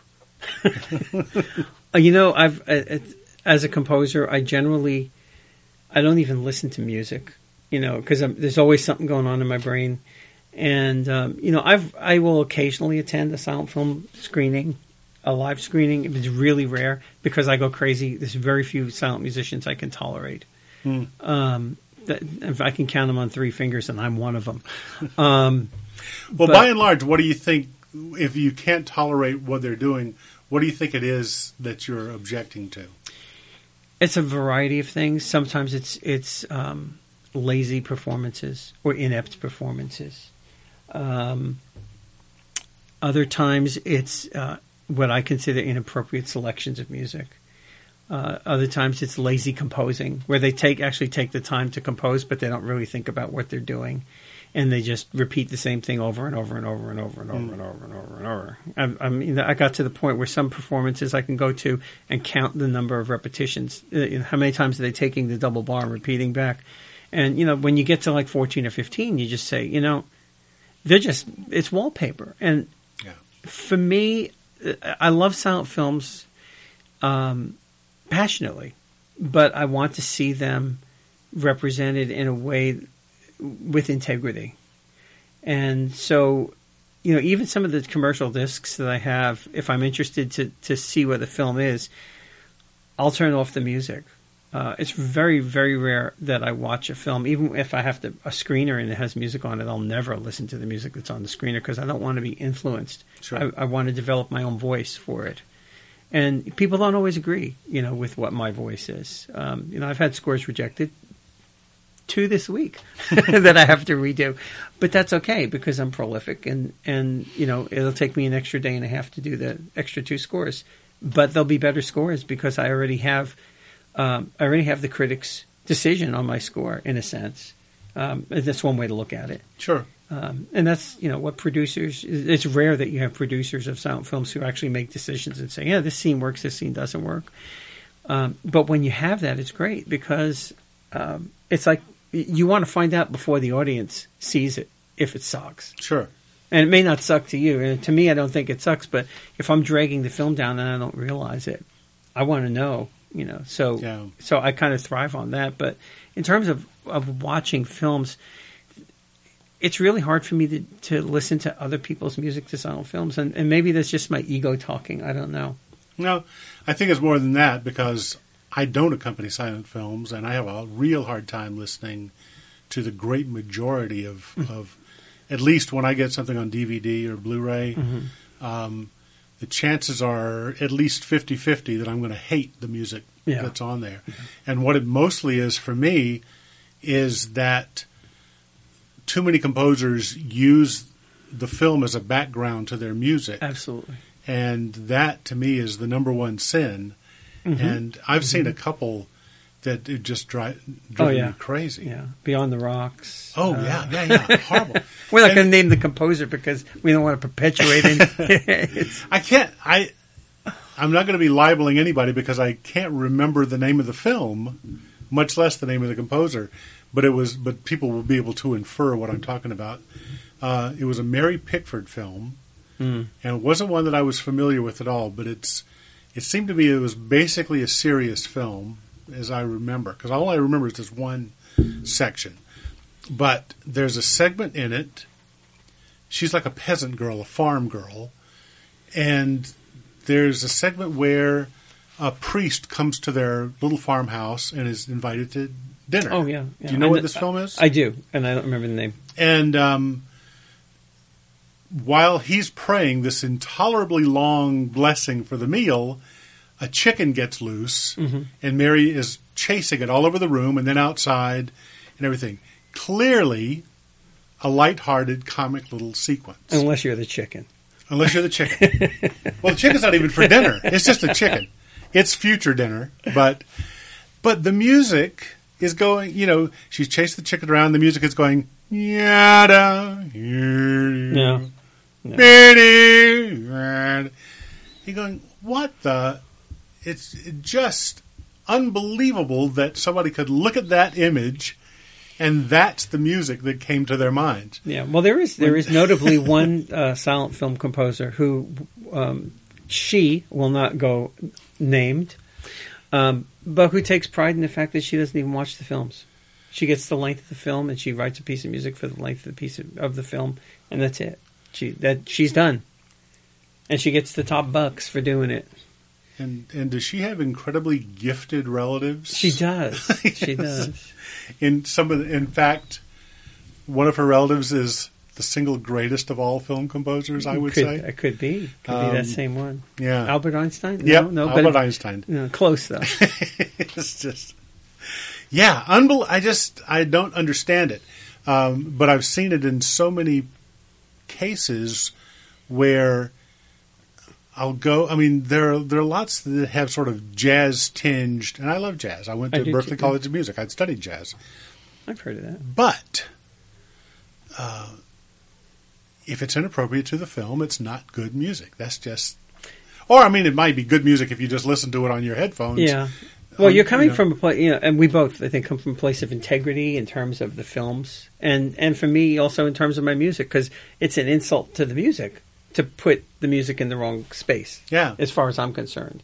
You know, I've uh, as a composer, I generally. I don't even listen to music, you know, because there's always something going on in my brain. And, um, you know, I've, I will occasionally attend a silent film screening, a live screening. It's really rare because I go crazy. There's very few silent musicians I can tolerate. Hmm. Um, that, if I can count them on three fingers, and I'm one of them. Um, well, but, by and large, what do you think, if you can't tolerate what they're doing, what do you think it is that you're objecting to? It's a variety of things. Sometimes it's it's um, lazy performances or inept performances. Um, other times it's uh, what I consider inappropriate selections of music. Uh, other times it's lazy composing, where they take actually take the time to compose, but they don't really think about what they're doing, and they just repeat the same thing over and over and over and over and over mm. and over and over and over. I, I mean, I got to the point where some performances I can go to and count the number of repetitions. Uh, you know, how many times are they taking the double bar and repeating back? And you know, when you get to like fourteen or fifteen, you just say, you know, they're just it's wallpaper. And yeah. for me, I love silent films. Um, passionately, but I want to see them represented in a way with integrity. And so, you know, even some of the commercial discs that I have, if I'm interested to, to see what the film is, I'll turn off the music. Uh, it's very, very rare that I watch a film, even if I have to, a screener and it has music on it, I'll never listen to the music that's on the screener because I don't want to be influenced. Sure. I, I want to develop my own voice for it. And people don't always agree, you know, with what my voice is. Um, you know, I've had scores rejected, two this week that I have to redo, but that's okay because I'm prolific, and and you know, it'll take me an extra day and a half to do the extra two scores, but they'll be better scores because I already have, um, I already have the critics' decision on my score in a sense. Um, that's one way to look at it. Sure. Um, and that's, you know, what producers, it's rare that you have producers of silent films who actually make decisions and say, yeah, this scene works, this scene doesn't work. Um, but when you have that, it's great because um, it's like you want to find out before the audience sees it if it sucks. Sure. And it may not suck to you. And to me, I don't think it sucks. But if I'm dragging the film down and I don't realize it, I want to know, you know. So, yeah. so I kind of thrive on that. But in terms of, of watching films, it's really hard for me to, to listen to other people's music to silent films. And, and maybe that's just my ego talking. I don't know. No, I think it's more than that because I don't accompany silent films, and I have a real hard time listening to the great majority of, mm-hmm. of at least when I get something on D V D or Blu-ray, mm-hmm. um, the chances are at least fifty-fifty that I'm going to hate the music yeah. that's on there. Mm-hmm. And what it mostly is for me is that too many composers use the film as a background to their music. Absolutely. And that, to me, is the number one sin. Mm-hmm. And I've mm-hmm. seen a couple that it just drive, drive oh, yeah. me crazy. Yeah, Beyond the Rocks. Oh, uh, yeah, yeah, yeah. Horrible. We're not going to name the composer because we don't want to perpetuate it. I can't, I, I'm not going to be libeling anybody because I can't remember the name of the film, much less the name of the composer. But it was, but people will be able to infer what I'm talking about. Uh, it was a Mary Pickford film, mm. and it wasn't one that I was familiar with at all. But it's, it seemed to me it was basically a serious film, as I remember, because all I remember is this one section. But there's a segment in it. She's like a peasant girl, a farm girl, and there's a segment where a priest comes to their little farmhouse and is invited to dinner. Oh, yeah. yeah. Do you know I what know, this film is? I do, and I don't remember the name. And um, while he's praying this intolerably long blessing for the meal, a chicken gets loose, mm-hmm. and Mary is chasing it all over the room and then outside and everything. Clearly, a lighthearted, comic little sequence. Unless you're the chicken. Unless you're the chicken. Well, the chicken's not even for dinner. It's just a chicken. It's future dinner. But but the music is going, you know, she's chased the chicken around. The music is going, yada, yeah. yeah. You're going, what the? It's just unbelievable that somebody could look at that image and that's the music that came to their mind. Yeah, well, there is there is notably one uh, silent film composer who um, she will not go named, um, but who takes pride in the fact that she doesn't even watch the films. She gets the length of the film and she writes a piece of music for the length of the piece of, of the film, and that's it. She that she's done, and she gets the top bucks for doing it. And and does she have incredibly gifted relatives? She does. Yes. She does. In some of the, in fact, one of her relatives is the single greatest of all film composers. I would could, say it could be. Could um, be that same one. Yeah, Albert Einstein. No, yep, no, Albert but, Einstein. No, close though. It's just, yeah, unbel- I just I don't understand it, um, but I've seen it in so many cases where I'll go. I mean, there are, there are lots that have sort of jazz tinged, and I love jazz. I went I to do Berklee too. College of Music. I'd studied jazz. I've heard of that. But uh, if it's inappropriate to the film, it's not good music. That's just... Or, I mean, it might be good music if you just listen to it on your headphones. Yeah. Well, Um, you're coming you know. from a place, you know, and we both, I think, come from a place of integrity in terms of the films, and and for me also in terms of my music, because it's an insult to the music to put the music in the wrong space. Yeah. As far as I'm concerned.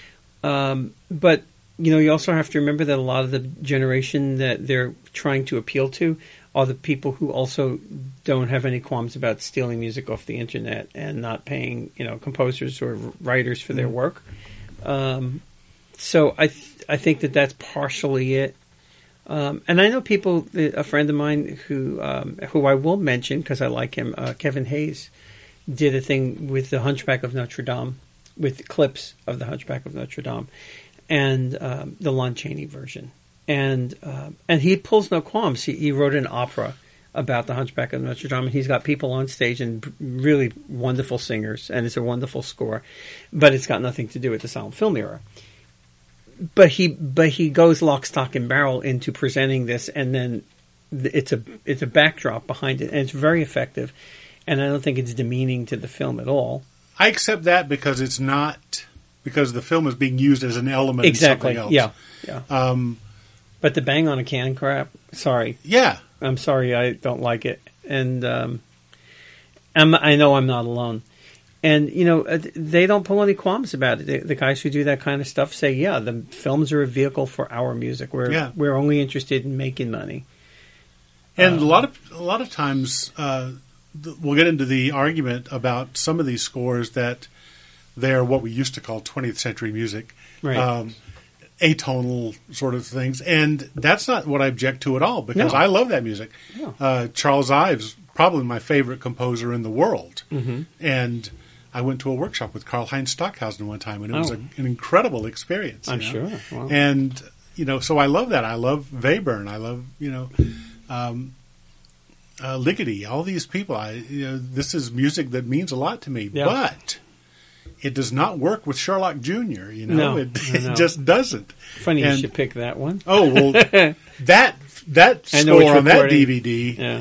Um, but you know, you also have to remember that a lot of the generation that they're trying to appeal to are the people who also don't have any qualms about stealing music off the internet and not paying, you know, composers or writers for their work. Um, so I, th- I think that that's partially it. Um, and I know people, a friend of mine who, um, who I will mention because I like him, uh, Kevin Hayes, did a thing with the Hunchback of Notre Dame, with clips of the Hunchback of Notre Dame, and um, the Lon Chaney version. And uh, and he pulls no qualms. He, he wrote an opera about the Hunchback of Notre Dame, and he's got people on stage and really wonderful singers, and it's a wonderful score, but it's got nothing to do with the silent film era. But he but he goes lock, stock, and barrel into presenting this, and then it's a it's a backdrop behind it, and it's very effective. And I don't think it's demeaning to the film at all. I accept that because it's not... Because the film is being used as an element Exactly. of something else. Yeah. Yeah. Um, but the bang on a can crap, sorry. yeah. I'm sorry, I don't like it. And um, I'm, I know I'm not alone. And, you know, they don't pull any qualms about it. The, the guys who do that kind of stuff say, yeah, the films are a vehicle for our music. We're, Yeah. we're only interested in making money. And Um, a lot of a lot of times uh, th- we'll get into the argument about some of these scores that they're what we used to call twentieth century music, Right. um, atonal sort of things, and that's not what I object to at all because No. I love that music. No. Uh, Charles Ives, probably my favorite composer in the world, Mm-hmm. and I went to a workshop with Karl-Heinz Stockhausen one time, and it was Oh. a, an incredible experience. I'm you know? sure. Wow. And you know, so I love that. I love Webern. I love you know. Um, uh, Ligeti, all these people. I, you know, this is music that means a lot to me, Yeah. but it does not work with Sherlock Junior You know, No, it, no, it no. just doesn't. Funny And- you should pick that one. Oh well, that that I know score which on that recording. D V D, Yeah.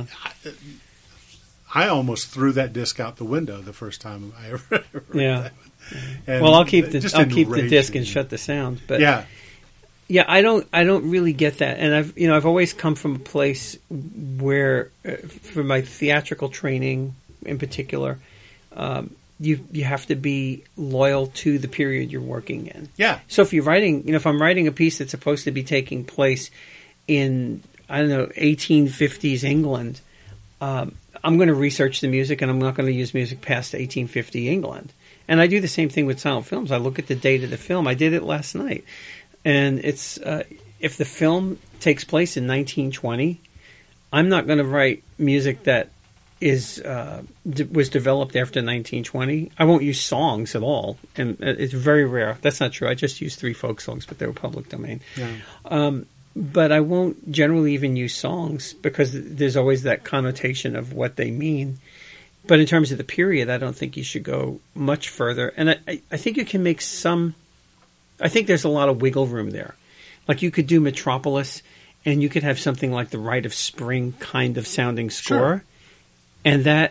I almost threw that disc out the window the first time I ever. heard Yeah. that. And Well, I'll keep it the just I'll keep the enraged disc me. and shut the sound. But Yeah, yeah, I don't I don't really get that, and I've you know I've always come from a place where, uh, for my theatrical training in particular, um, you you have to be loyal to the period you're working in. yeah, So if you're writing, you know, if I'm writing a piece that's supposed to be taking place in, I don't know, eighteen fifties England, um, I'm going to research the music, and I'm not going to use music past eighteen fifty England. And I do the same thing with silent films. I look at the date of the film. I did it last night. And it's, uh, if the film takes place in nineteen twenty, I'm not going to write music that is uh, d- was developed after nineteen twenty. I won't use songs at all, and uh, it's very rare. That's not true. I just used three folk songs, but they were public domain. yeah. Um, but I won't generally even use songs because there's always that connotation of what they mean. But in terms of the period, I don't think you should go much further. And I, I, I think you can make some... I think there's a lot of wiggle room there. Like you could do Metropolis, and you could have something like the Rite of Spring kind of sounding score. Sure. And that...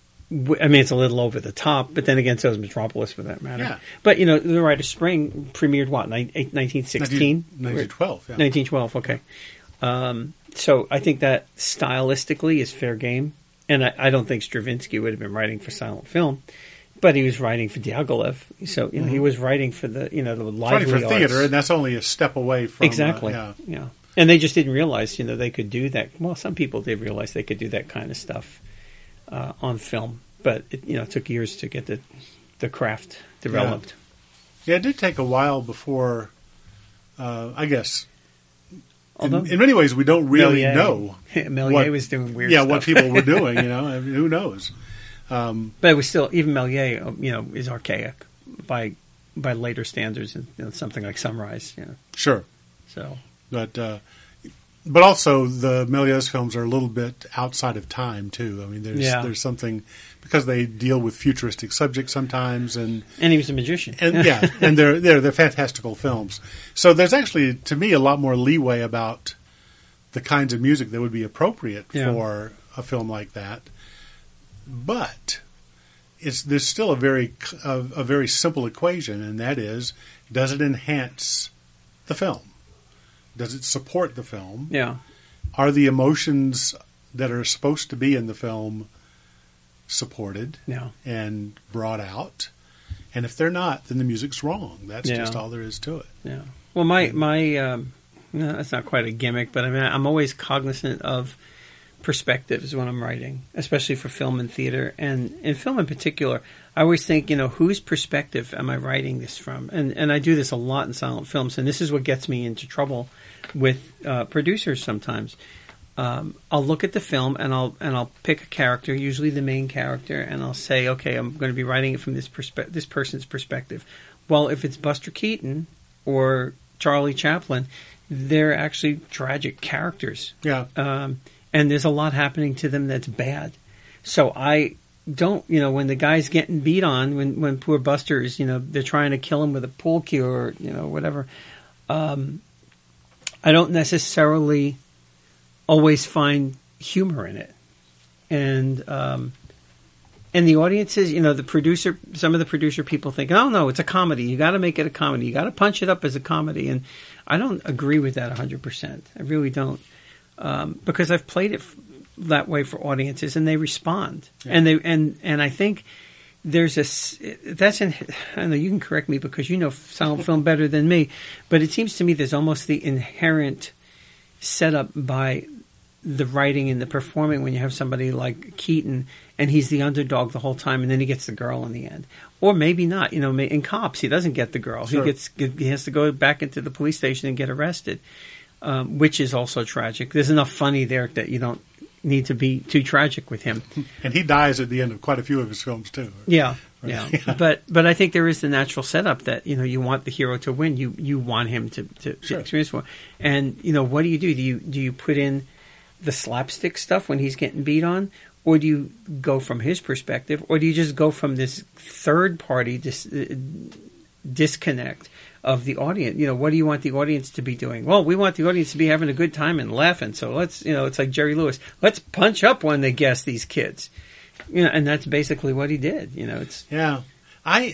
I mean, it's a little over the top, but then again, so is Metropolis for that matter. Yeah. But, you know, The Rite of Spring premiered, what, nineteen sixteen? nineteen twelve, yeah. nineteen twelve, okay. Um, so I think that stylistically is fair game. And I, I don't think Stravinsky would have been writing for silent film, but he was writing for Diaghilev. So, you know, he was writing for the, you know, the It's lively writing for theater, arts. and that's only a step away from Exactly. Uh, yeah. Yeah. And they just didn't realize, you know, they could do that. Well, some people did realize they could do that kind of stuff uh, on film, but it, you know, it took years to get the the craft developed. Yeah, it did take a while before. Uh, I guess. In, Although in many ways, we don't really Méliès- know. Méliès what- was doing weird Yeah, stuff. what people were doing. You know, I mean, who knows? Um, But it was still, even Méliès, uh, you know, is archaic by by later standards, and you know, something like Sunrise. You know, sure, so but uh, but also the Méliès films are a little bit outside of time too. I mean, there's Yeah. there's something because they deal with futuristic subjects sometimes, and And he was a magician. and yeah, and they're they're they're fantastical films. So there's actually, to me, a lot more leeway about the kinds of music that would be appropriate Yeah. for a film like that. But it's there's still a very a, a very simple equation, and that is, does it enhance the film? Does it support the film? Yeah. Are the emotions that are supposed to be in the film supported Yeah. and brought out? And if they're not, then the music's wrong. That's Yeah. just all there is to it. Yeah. Well, my my um, no, that's not quite a gimmick, but I mean, I'm always cognizant of perspectives when I'm writing, especially for film and theater, and in film in particular. I always think, you know, whose perspective am I writing this from? And and I do this a lot in silent films, and this is what gets me into trouble with uh, producers sometimes. Um, I'll look at the film and I'll and I'll pick a character, usually the main character, and I'll say, okay, I'm going to be writing it from this perspe- this person's perspective. Well, if it's Buster Keaton or Charlie Chaplin, they're actually tragic characters. Yeah. Um, and there's a lot happening to them that's bad. So I don't, you know, when the guy's getting beat on, when, when poor Buster is, you know, they're trying to kill him with a pool cue or, you know, whatever, um, I don't necessarily always find humor in it. And, um, and the audiences, you know, the producer, some of the producer people think, oh no, it's a comedy. You got to make it a comedy. You got to punch it up as a comedy. And I don't agree with that one hundred percent. I really don't. Um, because I've played it f- that way for audiences, and they respond, Yeah. and they and and I think there's a s- that's in, I don't know, you can correct me because you know silent film better than me, but it seems to me there's almost the inherent setup by the writing and the performing when you have somebody like Keaton and he's the underdog the whole time, and then he gets the girl in the end, or maybe not. You know, in Cops he doesn't get the girl; Sure. he gets he has to go back into the police station and get arrested. Um, which is also tragic. There's enough funny there that you don't need to be too tragic with him. And he dies at the end of quite a few of his films too. Yeah, Right. yeah. Yeah. But but I think there is the natural setup that, you know, you want the hero to win. You you want him to, to, to Sure. experience more. And, you know, what do you do? Do you do you put in the slapstick stuff when he's getting beat on? Or do you go from his perspective? Or do you just go from this third party dis, uh, disconnect of the audience? You know, what do you want the audience to be doing? Well, we want the audience to be having a good time and laughing. So let's, you know, it's like Jerry Lewis. Let's punch up when they guess these kids. You know, and that's basically what he did. You know, it's Yeah. I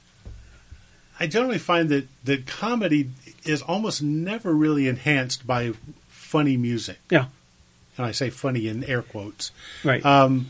I generally find that, that comedy is almost never really enhanced by funny music. yeah, And I say funny in air quotes. right. Um,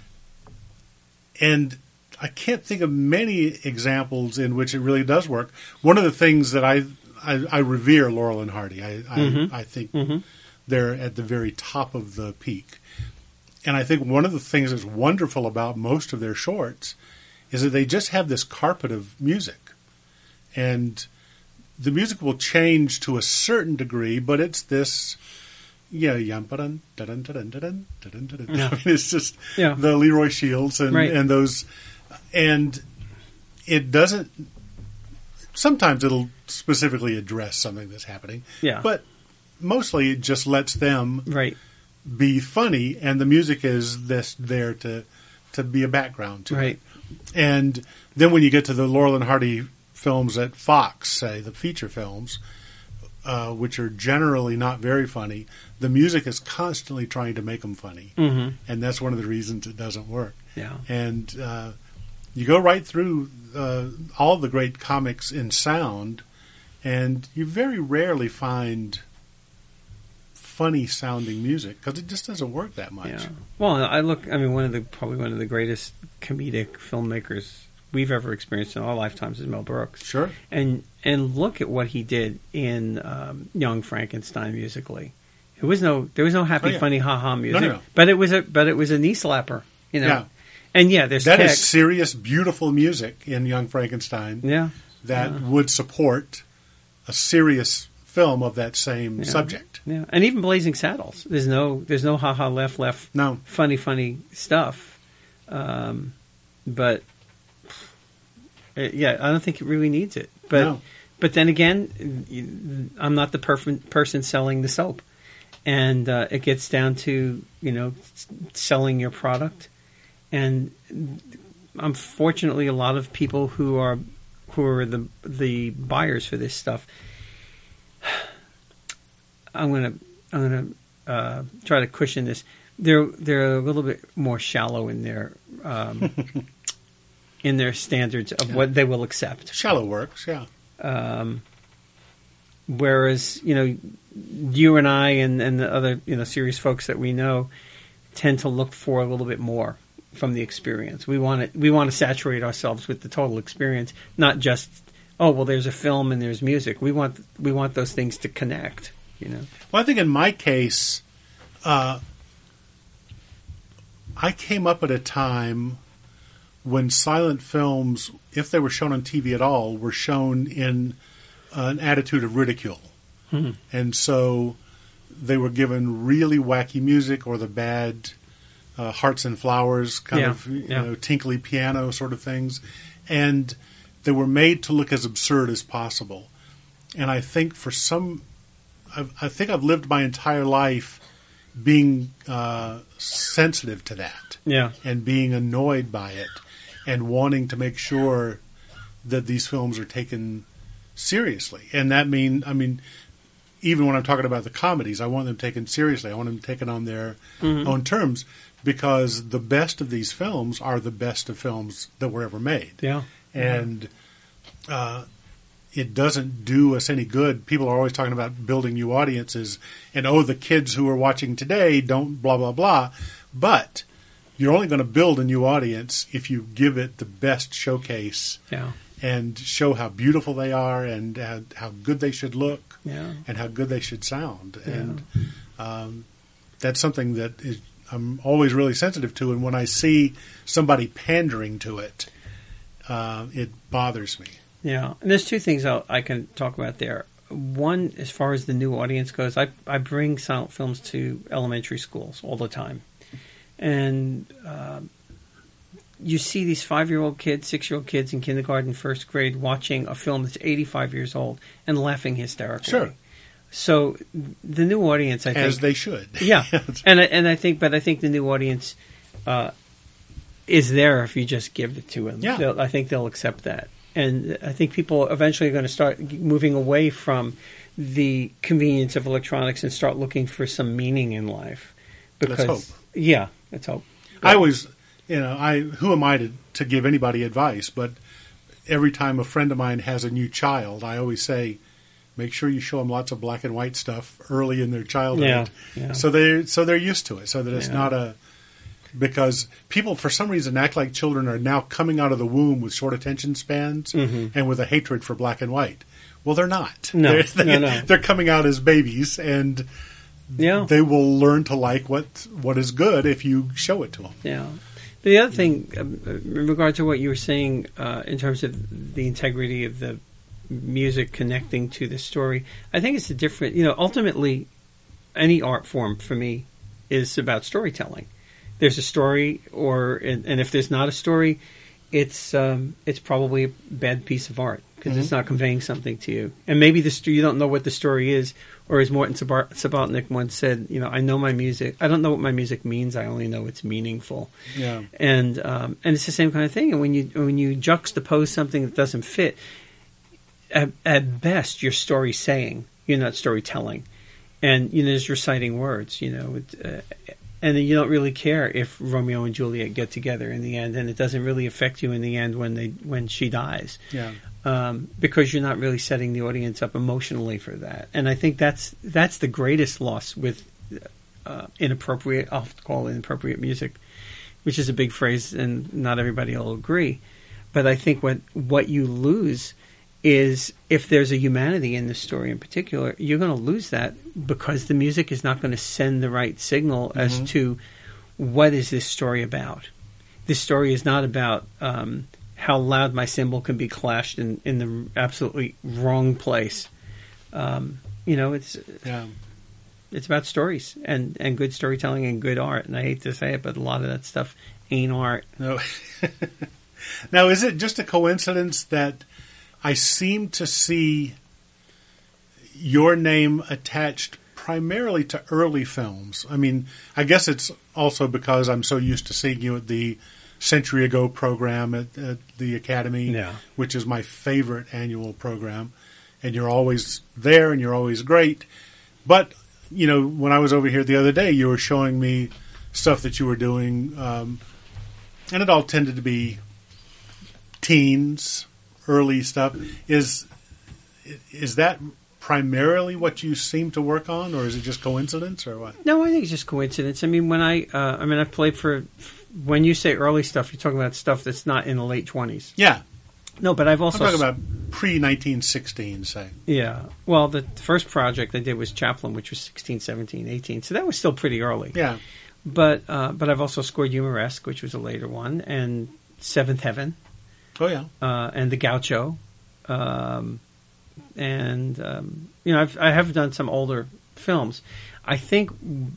and I can't think of many examples in which it really does work. One of the things that I I, I revere Laurel and Hardy. I I, Mhm. I think Mhm. they're at the very top of the peak. And I think one of the things that's wonderful about most of their shorts is that they just have this carpet of music. And the music will change to a certain degree, but it's this, yeah, yum, ba-dun, da-dun, da-dun, da-dun, da-dun, da-dun. Yeah. I mean, it's just Yeah. the Leroy Shields and, Right. and those, and it doesn't, sometimes it'll specifically address something that's happening, Yeah. but mostly it just lets them right. be funny, and the music is this there to to be a background to Right. it. And then when you get to the Laurel and Hardy films at Fox, say the feature films, uh, which are generally not very funny, the music is constantly trying to make them funny, Mm-hmm. and that's one of the reasons it doesn't work. Yeah. And uh, you go right through uh, all the great comics in sound, and you very rarely find funny sounding music because it just doesn't work that much. Yeah. Well, I look. I mean, one of the probably one of the greatest comedic filmmakers we've ever experienced in our lifetimes is Mel Brooks. Sure. And and look at what he did in um, Young Frankenstein musically. It was no, there was no happy, Oh, yeah. funny, ha ha music. No, no, no. But it was a, but it was a knee slapper. You know. Yeah. And yeah, there's That is text. serious, beautiful music in Young Frankenstein Yeah. that Yeah. would support a serious film of that same Yeah. subject. Yeah. And even Blazing Saddles. There's no, there's no ha ha left left. No. Funny, funny stuff. Um, but uh, yeah, I don't think it really needs it. But No. but then again, you- I'm not the perf- person selling the soap, and uh, it gets down to, you know, selling your product. And unfortunately, a lot of people who are who are the the buyers for this stuff, I'm gonna I'm gonna uh, try to cushion this. They're they're a little bit more shallow in their um, in their standards of Yeah. what they will accept. Shallow works, yeah. Um, whereas, you know, you and I and, and the other, you know, serious folks that we know tend to look for a little bit more from the experience. We want to, we want to saturate ourselves with the total experience, not just, oh, well, there's a film and there's music. We want, we want those things to connect, you know? Well, I think in my case, uh, I came up at a time when silent films, if they were shown on T V at all, were shown in an attitude of ridicule. Hmm. And so they were given really wacky music or the bad uh, Hearts and Flowers kind Yeah, of you yeah. know, tinkly piano sort of things. And they were made to look as absurd as possible. And I think for some, I've, I think I've lived my entire life being uh, sensitive to that Yeah. and being annoyed by it and wanting to make sure that these films are taken seriously. And that mean, I mean, even when I'm talking about the comedies, I want them taken seriously. I want them taken on their Mm-hmm. own terms, because the best of these films are the best of films that were ever made. Yeah. And uh, it doesn't do us any good. People are always talking about building new audiences and, oh, the kids who are watching today don't blah, blah, blah. But you're only going to build a new audience if you give it the best showcase Yeah. and show how beautiful they are and uh, how good they should look Yeah. and how good they should sound. And um, that's something that is, I'm always really sensitive to. And when I see somebody pandering to it, uh, it bothers me. Yeah, and there's two things I'll, I can talk about there. One, as far as the new audience goes, I, I bring silent films to elementary schools all the time. And uh, you see these five-year-old kids, six-year-old kids in kindergarten, first grade, watching a film that's eighty-five years old and laughing hysterically. Sure. So the new audience, I think... As they should. Yeah, and I, and I think, but I think the new audience uh, is there if you just give it to them. Yeah. They'll, I think they'll accept that, and I think people eventually are going to start moving away from the convenience of electronics and start looking for some meaning in life. Let's hope. Yeah, let's hope. I always, you know, I who am I to, to give anybody advice? But every time a friend of mine has a new child, I always say, make sure you show them lots of black and white stuff early in their childhood, Yeah, yeah. so they so they're used to it, so that it's Yeah. not a because people for some reason act like children are now coming out of the womb with short attention spans and with a hatred for black and white. Well, they're not. Mm-hmm. No, they're, they, no, no. They're coming out as babies, and Yeah, they will learn to like what what is good if you show it to them. yeah. The other thing, um, in regard to what you were saying uh, in terms of the integrity of the music connecting to the story, I think it's a different, you know, ultimately any art form for me is about storytelling. There's a story, or and, and if there's not a story, it's um, it's probably a bad piece of art because it's not conveying something to you. And maybe the sto- you don't know what the story is, or as Morton Sabar- Sabatnik once said, you know, I know my music. I don't know what my music means. I only know it's meaningful. Yeah. And um, and it's the same kind of thing. And when you when you juxtapose something that doesn't fit, at, at best, you're story saying. You're not storytelling. And you know, just reciting words. You know, it, uh, and then you don't really care if Romeo and Juliet get together in the end, and it doesn't really affect you in the end when they when she dies. Yeah. Um, because you're not really setting the audience up emotionally for that. And I think that's that's the greatest loss with uh, inappropriate, I'll have to call it inappropriate music, which is a big phrase, and not everybody will agree. But I think what what you lose is if there's a humanity in the story in particular, you're going to lose that because the music is not going to send the right signal mm-hmm. as to what is this story about. This story is not about um, how loud my cymbal can be clashed in, in the absolutely wrong place. Um, you know, it's Yeah. it's about stories and, and good storytelling and good art. And I hate to say it, but a lot of that stuff ain't art. No. Now, is it just a coincidence that I seem to see your name attached primarily to early films. I mean, I guess it's also because I'm so used to seeing you at the Century Ago program at, at the Academy, Yeah. which is my favorite annual program. And you're always there and you're always great. But, you know, when I was over here the other day, you were showing me stuff that you were doing, um, and it all tended to be teens, early stuff. Is is that primarily what you seem to work on, or is it just coincidence, or what? No, I think it's just coincidence. I mean, when I, uh, I mean, I've played for. When you say early stuff, you're talking about stuff that's not in the late twenties. Yeah, No, but I've I'm also talking about pre nineteen sixteen, say. Yeah. Well, the first project I did was Chaplin, which was sixteen, seventeen, eighteen. So that was still pretty early. Yeah, But uh, but I've also scored Humoresque, which was a later one, and Seventh Heaven, oh yeah, uh, and The Gaucho. Um, and, um, you know, I've, I have done some older films. I think,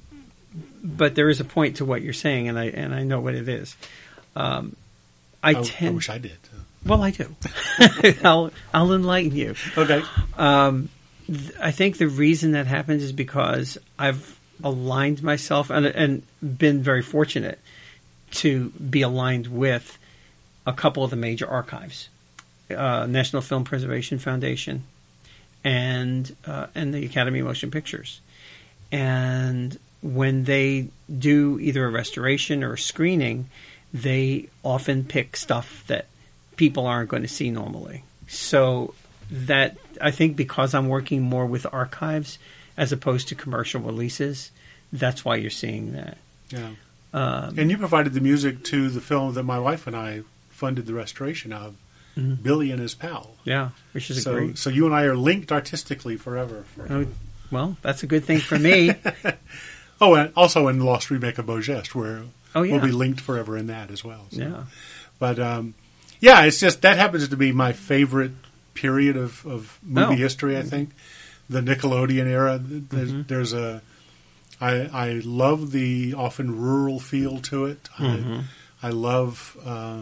but there is a point to what you're saying, and I and I know what it is. Um, I, I, tend, I wish I did. Well, I do. I'll, I'll enlighten you. Okay. Um, th- I think the reason that happens is because I've aligned myself and, and been very fortunate to be aligned with a couple of the major archives, uh, National Film Preservation Foundation and uh, and the Academy of Motion Pictures. And when they do either a restoration or a screening, they often pick stuff that people aren't going to see normally. So that, I think because I'm working more with archives as opposed to commercial releases, that's why you're seeing that. Yeah. Um, And you provided the music to the film that my wife and I funded the restoration of, mm-hmm. Billy and His Pal. Yeah, which is So, a great. so you and I are linked artistically forever. Oh, well, that's a good thing for me. Oh, and also in the Lost Remake of Beau Geste, where Oh, yeah. we'll be linked forever in that as well. So. Yeah. But, um, yeah, it's just, that happens to be my favorite period of, of movie Oh. history, I think. The Nickelodeon era. There's, Mm-hmm. there's a, I, I love the often rural feel to it. Mm-hmm. I, I love uh,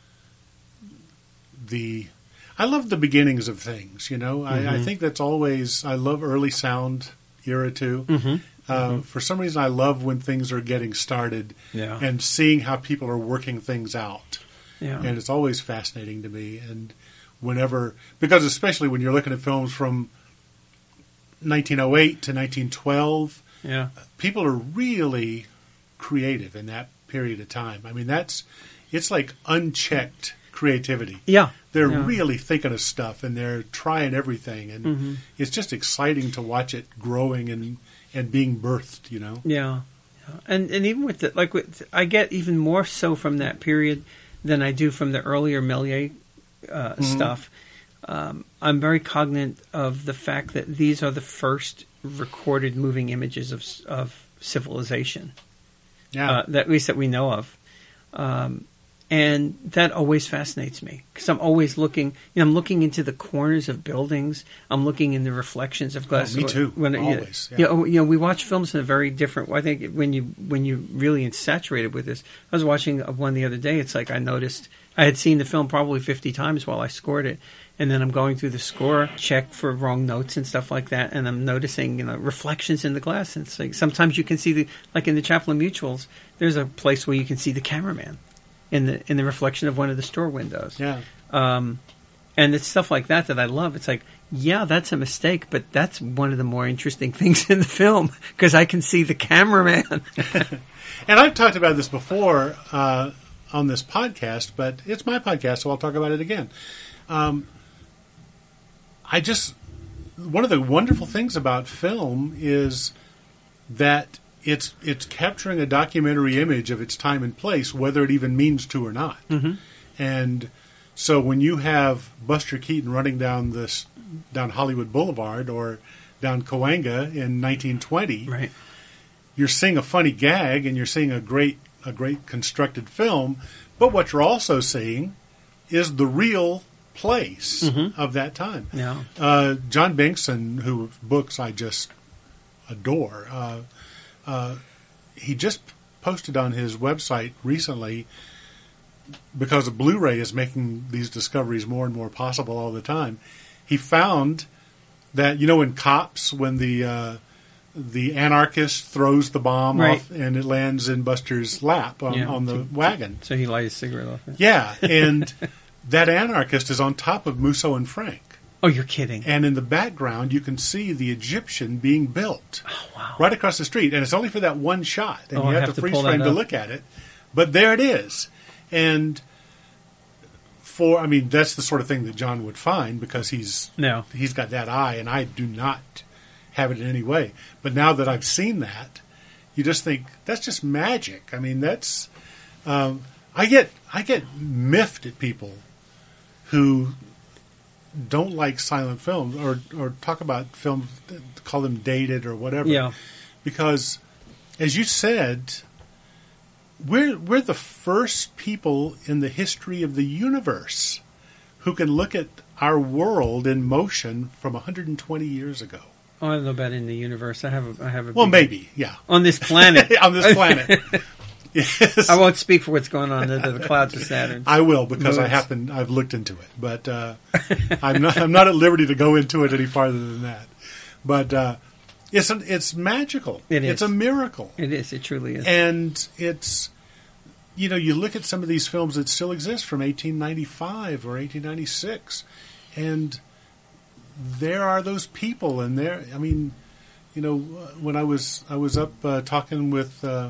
the, I love the beginnings of things, you know. Mm-hmm. I, I think that's always, I love early sound era too. Mm-hmm. Uh, For some reason, I love when things are getting started Yeah. and seeing how people are working things out. Yeah. And it's always fascinating to me. And whenever, because especially when you're looking at films from nineteen oh eight to nineteen twelve, Yeah. people are really creative in that period of time. I mean, that's, it's like unchecked creativity. Yeah. They're Yeah. really thinking of stuff and they're trying everything. And Mm-hmm. it's just exciting to watch it growing and, and being birthed, you know? Yeah. Yeah. And and even with the, like, with, I get even more so from that period than I do from the earlier Méliès uh, Mm-hmm. stuff. Um, I'm very cognizant of the fact that these are the first recorded moving images of of civilization, Yeah. uh, that at least that we know of, um, and that always fascinates me because I'm always looking. You know, I'm looking into the corners of buildings. I'm looking in the reflections of glass. Oh, me too. When, Always, You yeah. know, you know, we watch films in a very different way. I think when you when you really saturated with this, I was watching one the other day. It's like I noticed I had seen the film probably fifty times while I scored it. And then I'm going through the score, check for wrong notes and stuff like that, and I'm noticing, you know, reflections in the glass. And it's like sometimes you can see the, like in the Chaplin Mutuals, there's a place where you can see the cameraman in the in the reflection of one of the store windows. Yeah. Um, and it's stuff like that that I love. It's like, yeah, that's a mistake, but that's one of the more interesting things in the film because I can see the cameraman. And I've talked about this before uh, on this podcast, but it's my podcast, so I'll talk about it again. Um, I just, one of the wonderful things about film is that it's it's capturing a documentary image of its time and place, whether it even means to or not. Mm-hmm. And so when you have Buster Keaton running down this down Hollywood Boulevard or down Cahuenga in nineteen twenty, Right. you're seeing a funny gag and you're seeing a great a great constructed film, but what you're also seeing is the real place Mhm. of that time. Yeah. Uh, John Binkson, whose books I just adore, uh, uh, he just posted on his website recently, because the Blu-ray is making these discoveries more and more possible all the time. He found that, you know, in Cops, when the uh, the anarchist throws the bomb Right. off and it lands in Buster's lap on, Yeah. on the wagon. So he lights a cigarette off it. Yeah, and that anarchist is on top of Musso and Frank. Oh, you're kidding. And in the background, you can see the Egyptian being built Oh, wow. right across the street. And it's only for that one shot. And Oh, you I have, have to to freeze pull that frame to up. look at it. But there it is. And for, I mean, that's the sort of thing that John would find because he's No. he's got that eye, and I do not have it in any way. But now that I've seen that, you just think that's just magic. I mean, that's um, I get I get miffed at people who don't like silent films or or talk about films, call them dated or whatever. Yeah. Because, as you said, we're we're the first people in the history of the universe who can look at our world in motion from one hundred twenty years ago. Oh, I don't know about in the universe. I have a, I have a Well, big- maybe, yeah. on this planet. On this planet. Yes. I won't speak for what's going on under the clouds of Saturn. I will because I Moons. happen I've looked into it, but uh, I'm not I'm not at liberty to go into it any farther than that. But uh, it's an, it's magical. It It's is. a miracle, It is. It truly is. and it's you know you look at some of these films that still exist from eighteen ninety-five or eighteen ninety-six, and there are those people, and there. I mean, you know, when I was I was up uh, talking with. Uh,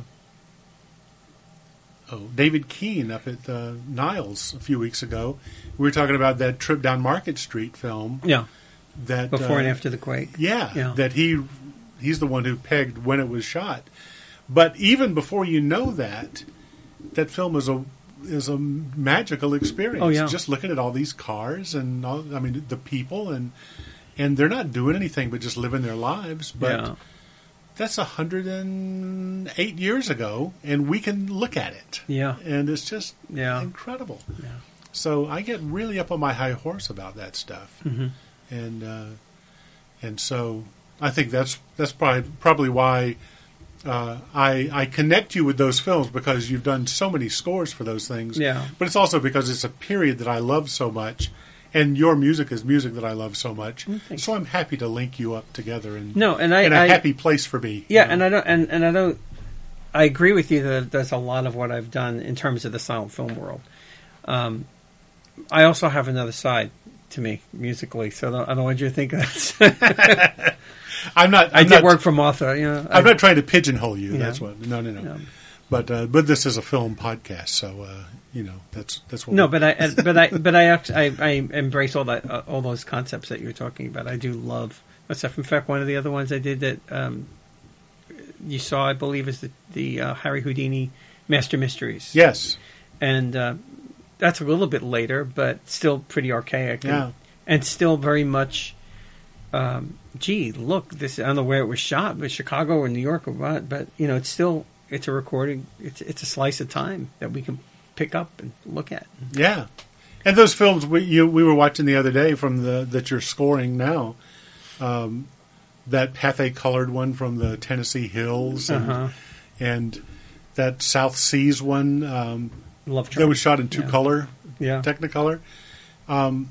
Oh, David Keane up at uh, Niles a few weeks ago. We were talking about that Trip Down Market Street film. yeah. That Before uh, and after the quake. Yeah, Yeah. that he he's the one who pegged when it was shot. But even before you know that, that film is a is a magical experience. Oh, yeah. Just looking at all these cars and all, I mean the people and and they're not doing anything but just living their lives. But Yeah. that's a hundred and eight years ago, and we can look at it. Yeah. And it's just Yeah. incredible. Yeah. So I get really up on my high horse about that stuff, Mm-hmm. and uh, and so I think that's that's probably probably why uh, I I connect you with those films because you've done so many scores for those things. Yeah. But it's also because it's a period that I love so much. And your music is music that I love so much, thanks. so I'm happy to link you up together and No, and I- in a I- happy place for me. Yeah, you know? and I don't, and, and I don't. I agree with you that that's a lot of what I've done in terms of the silent film world. Um, I also have another side to me musically, so I don't, I don't want you to think that's. I'm not. I'm I did not, work for Martha. You know, I'm I- not trying to pigeonhole you. Yeah. That's what. No, no, no. No. But uh, but this is a film podcast, so uh, you know that's that's what. No, we- but I, but I, but I, act, I, I embrace all that, uh, all those concepts that you're talking about. I do love that stuff. In fact, one of the other ones I did that um, you saw, I believe, is the the uh, Harry Houdini Master Mysteries. yes, and uh, that's a little bit later, but still pretty archaic. And, Yeah. and still very much. Um, gee, look! This I don't know where it was shot, but Chicago or New York or what. But you know, it's still it's a recording. It's it's a slice of time that we can pick up and look at. yeah, and those films we you, we were watching the other day from the that you're scoring now, um, that Pathé colored one from the Tennessee Hills, and Uh-huh. and that South Seas one um, Love that was shot in two Yeah. color, Yeah. Technicolor. Um,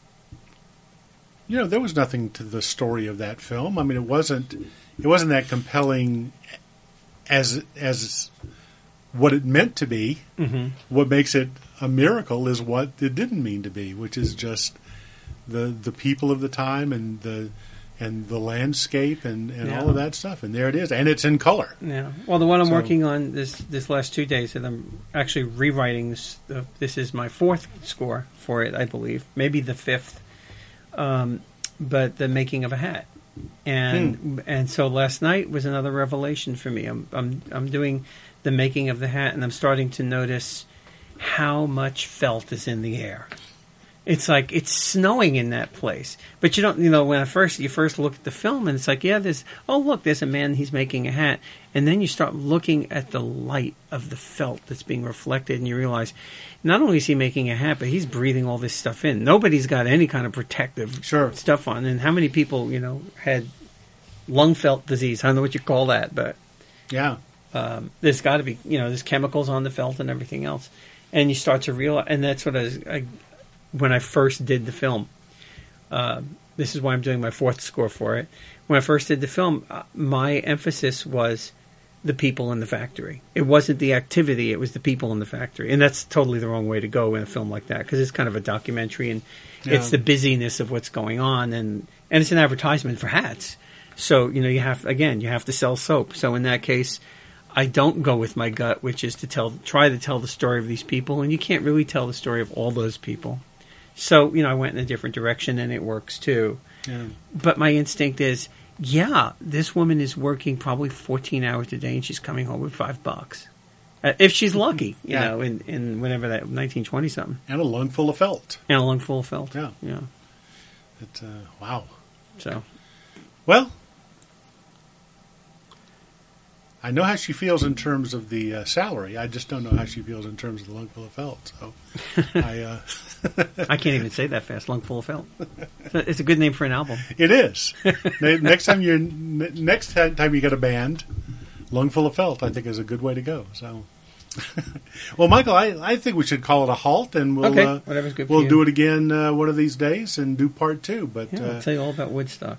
you know, there was nothing to the story of that film. I mean, it wasn't it wasn't that compelling as as what it meant to be. Mm-hmm. What makes it a miracle is what it didn't mean to be, which is just the the people of the time and the and the landscape and, and Yeah. all of that stuff. And there it is, and it's in color. Yeah. Well, the one I'm So- working on this this last two days, and I'm actually rewriting this. Uh, this is my fourth score for it, I believe, maybe the fifth. Um, but the making of a hat, and and so last night was another revelation for me. I'm I'm I'm doing the making of the hat, and I'm starting to notice how much felt is in the air. It's like it's snowing in that place, but you don't. You know, when I first you first look at the film, and it's like, yeah, there's. Oh, look, there's a man. He's making a hat, and then you start looking at the light of the felt that's being reflected, and you realize, not only is he making a hat, but he's breathing all this stuff in. Nobody's got any kind of protective Sure. stuff on, and how many people, you know, had lung felt disease? I don't know what you call that, but Yeah, um, there's got to be, you know, there's chemicals on the felt and everything else, and you start to realize, and that's what I was. I, when I first did the film, uh, this is why I'm doing my fourth score for it. When I first did the film, uh, my emphasis was the people in the factory. It wasn't the activity, it was the people in the factory. And that's totally the wrong way to go in a film like that, because it's kind of a documentary, and yeah. it's the busyness of what's going on, and, and it's an advertisement for hats. So, you know, you have, again, you have to sell soap. So in that case, I don't go with my gut, which is to tell, try to tell the story of these people, and you can't really tell the story of all those people. So, you know, I went in a different direction, and it works too. Yeah. But my instinct is, yeah, this woman is working probably fourteen hours a day, and she's coming home with five bucks. Uh, if she's lucky, you yeah. know, in, in whenever that, nineteen twenty something. And a lung full of felt. And a lung full of felt. Yeah. Yeah. It, uh, wow. So. Well, I know how she feels in terms of the uh, salary. I just don't know how she feels in terms of the lung full of felt. So, I uh, I can't even say that fast. Lung full of felt. It's a good name for an album. It is. Next time you next time you get a band, lung full of felt, I think is a good way to go. So, well, Michael, I, I think we should call it a halt, and we'll okay. uh, Whatever's good for we'll you. do it again uh, one of these days and do part two. But yeah, I'll uh, tell you all about Woodstock.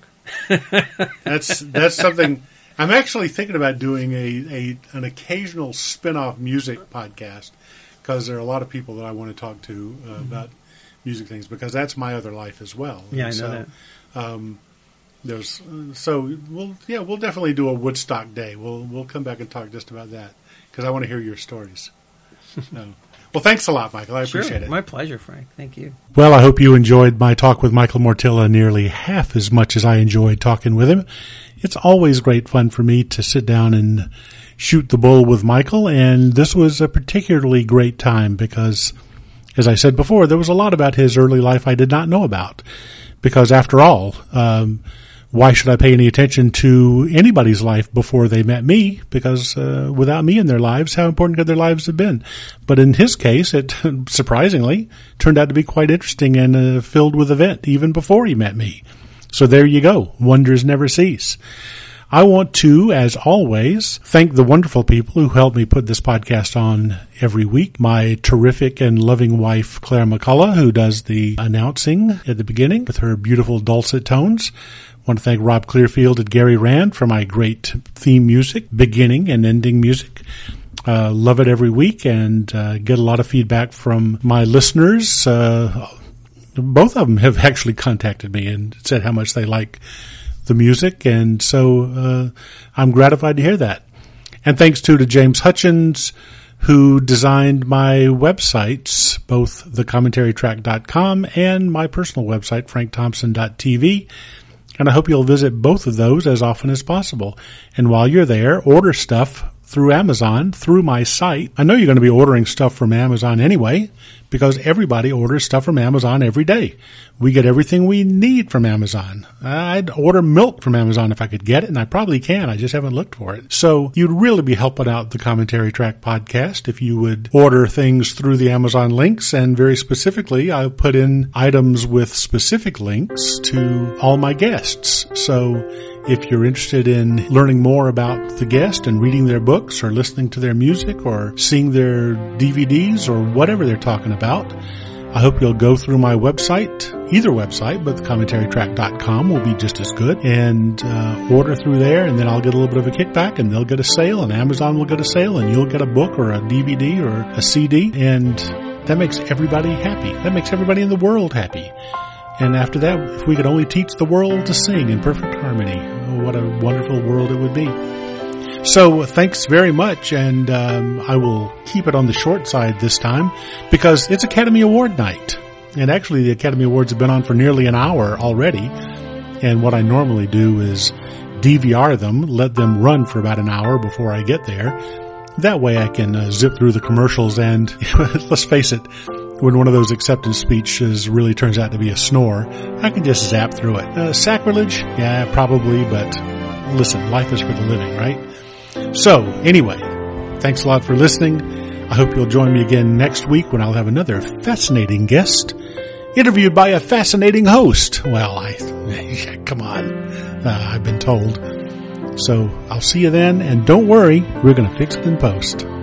that's that's something. I'm actually thinking about doing a, a an occasional spin-off music podcast, because there are a lot of people that I want to talk to uh, mm-hmm. about music things, because that's my other life as well. Yeah, and I know so, that. Um, there's uh, so we'll yeah we'll definitely do a Woodstock day. We'll we'll come back and talk just about that, because I want to hear your stories. So, well, thanks a lot, Michael. I sure, appreciate it. My pleasure, Frank. Thank you. Well, I hope you enjoyed my talk with Michael Mortilla nearly half as much as I enjoyed talking with him. It's always great fun for me to sit down and shoot the bull with Michael, and this was a particularly great time because, as I said before, there was a lot about his early life I did not know about. Because after all, um, why should I pay any attention to anybody's life before they met me? Because uh, without me in their lives, how important could their lives have been? But in his case, it surprisingly turned out to be quite interesting and uh, filled with event even before he met me. So there you go. Wonders never cease. I want to, as always, thank the wonderful people who help me put this podcast on every week. My terrific and loving wife, Claire McCullough, who does the announcing at the beginning with her beautiful dulcet tones. I want to thank Rob Clearfield and Gary Rand for my great theme music, beginning and ending music. Uh, love it every week, and uh, get a lot of feedback from my listeners. Uh, both of them have actually contacted me and said how much they like the music, and so uh, I'm gratified to hear that. And thanks too to James Hutchins, who designed my websites, both the commentary track dot com and my personal website, frank thompson dot t v. And I hope you'll visit both of those as often as possible. And while you're there, order stuff through Amazon, through my site. I know you're going to be ordering stuff from Amazon anyway, because everybody orders stuff from Amazon every day. We get everything we need from Amazon. I'd order milk from Amazon if I could get it, and I probably can. I just haven't looked for it. So you'd really be helping out the Commentary Track podcast if you would order things through the Amazon links, and very specifically, I'll put in items with specific links to all my guests. So if you're interested in learning more about the guest and reading their books or listening to their music or seeing their D V Ds or whatever they're talking about, I hope you'll go through my website, either website, but the commentary track dot com will be just as good, and uh, order through there, and then I'll get a little bit of a kickback, and they'll get a sale, and Amazon will get a sale, and you'll get a book or a D V D or a C D, and that makes everybody happy. That makes everybody in the world happy. And after that, if we could only teach the world to sing in perfect harmony, oh, what a wonderful world it would be. So thanks very much, and um, I will keep it on the short side this time because it's Academy Award night. And actually the Academy Awards have been on for nearly an hour already. And what I normally do is D V R them, let them run for about an hour before I get there. That way I can uh, zip through the commercials, and let's face it, when one of those acceptance speeches really turns out to be a snore, I can just zap through it. Uh, sacrilege? Yeah, probably, but listen, life is for the living, right? So, anyway, thanks a lot for listening. I hope you'll join me again next week when I'll have another fascinating guest, interviewed by a fascinating host. Well, I, come on, uh, I've been told. So, I'll see you then, and don't worry, we're going to fix it in post.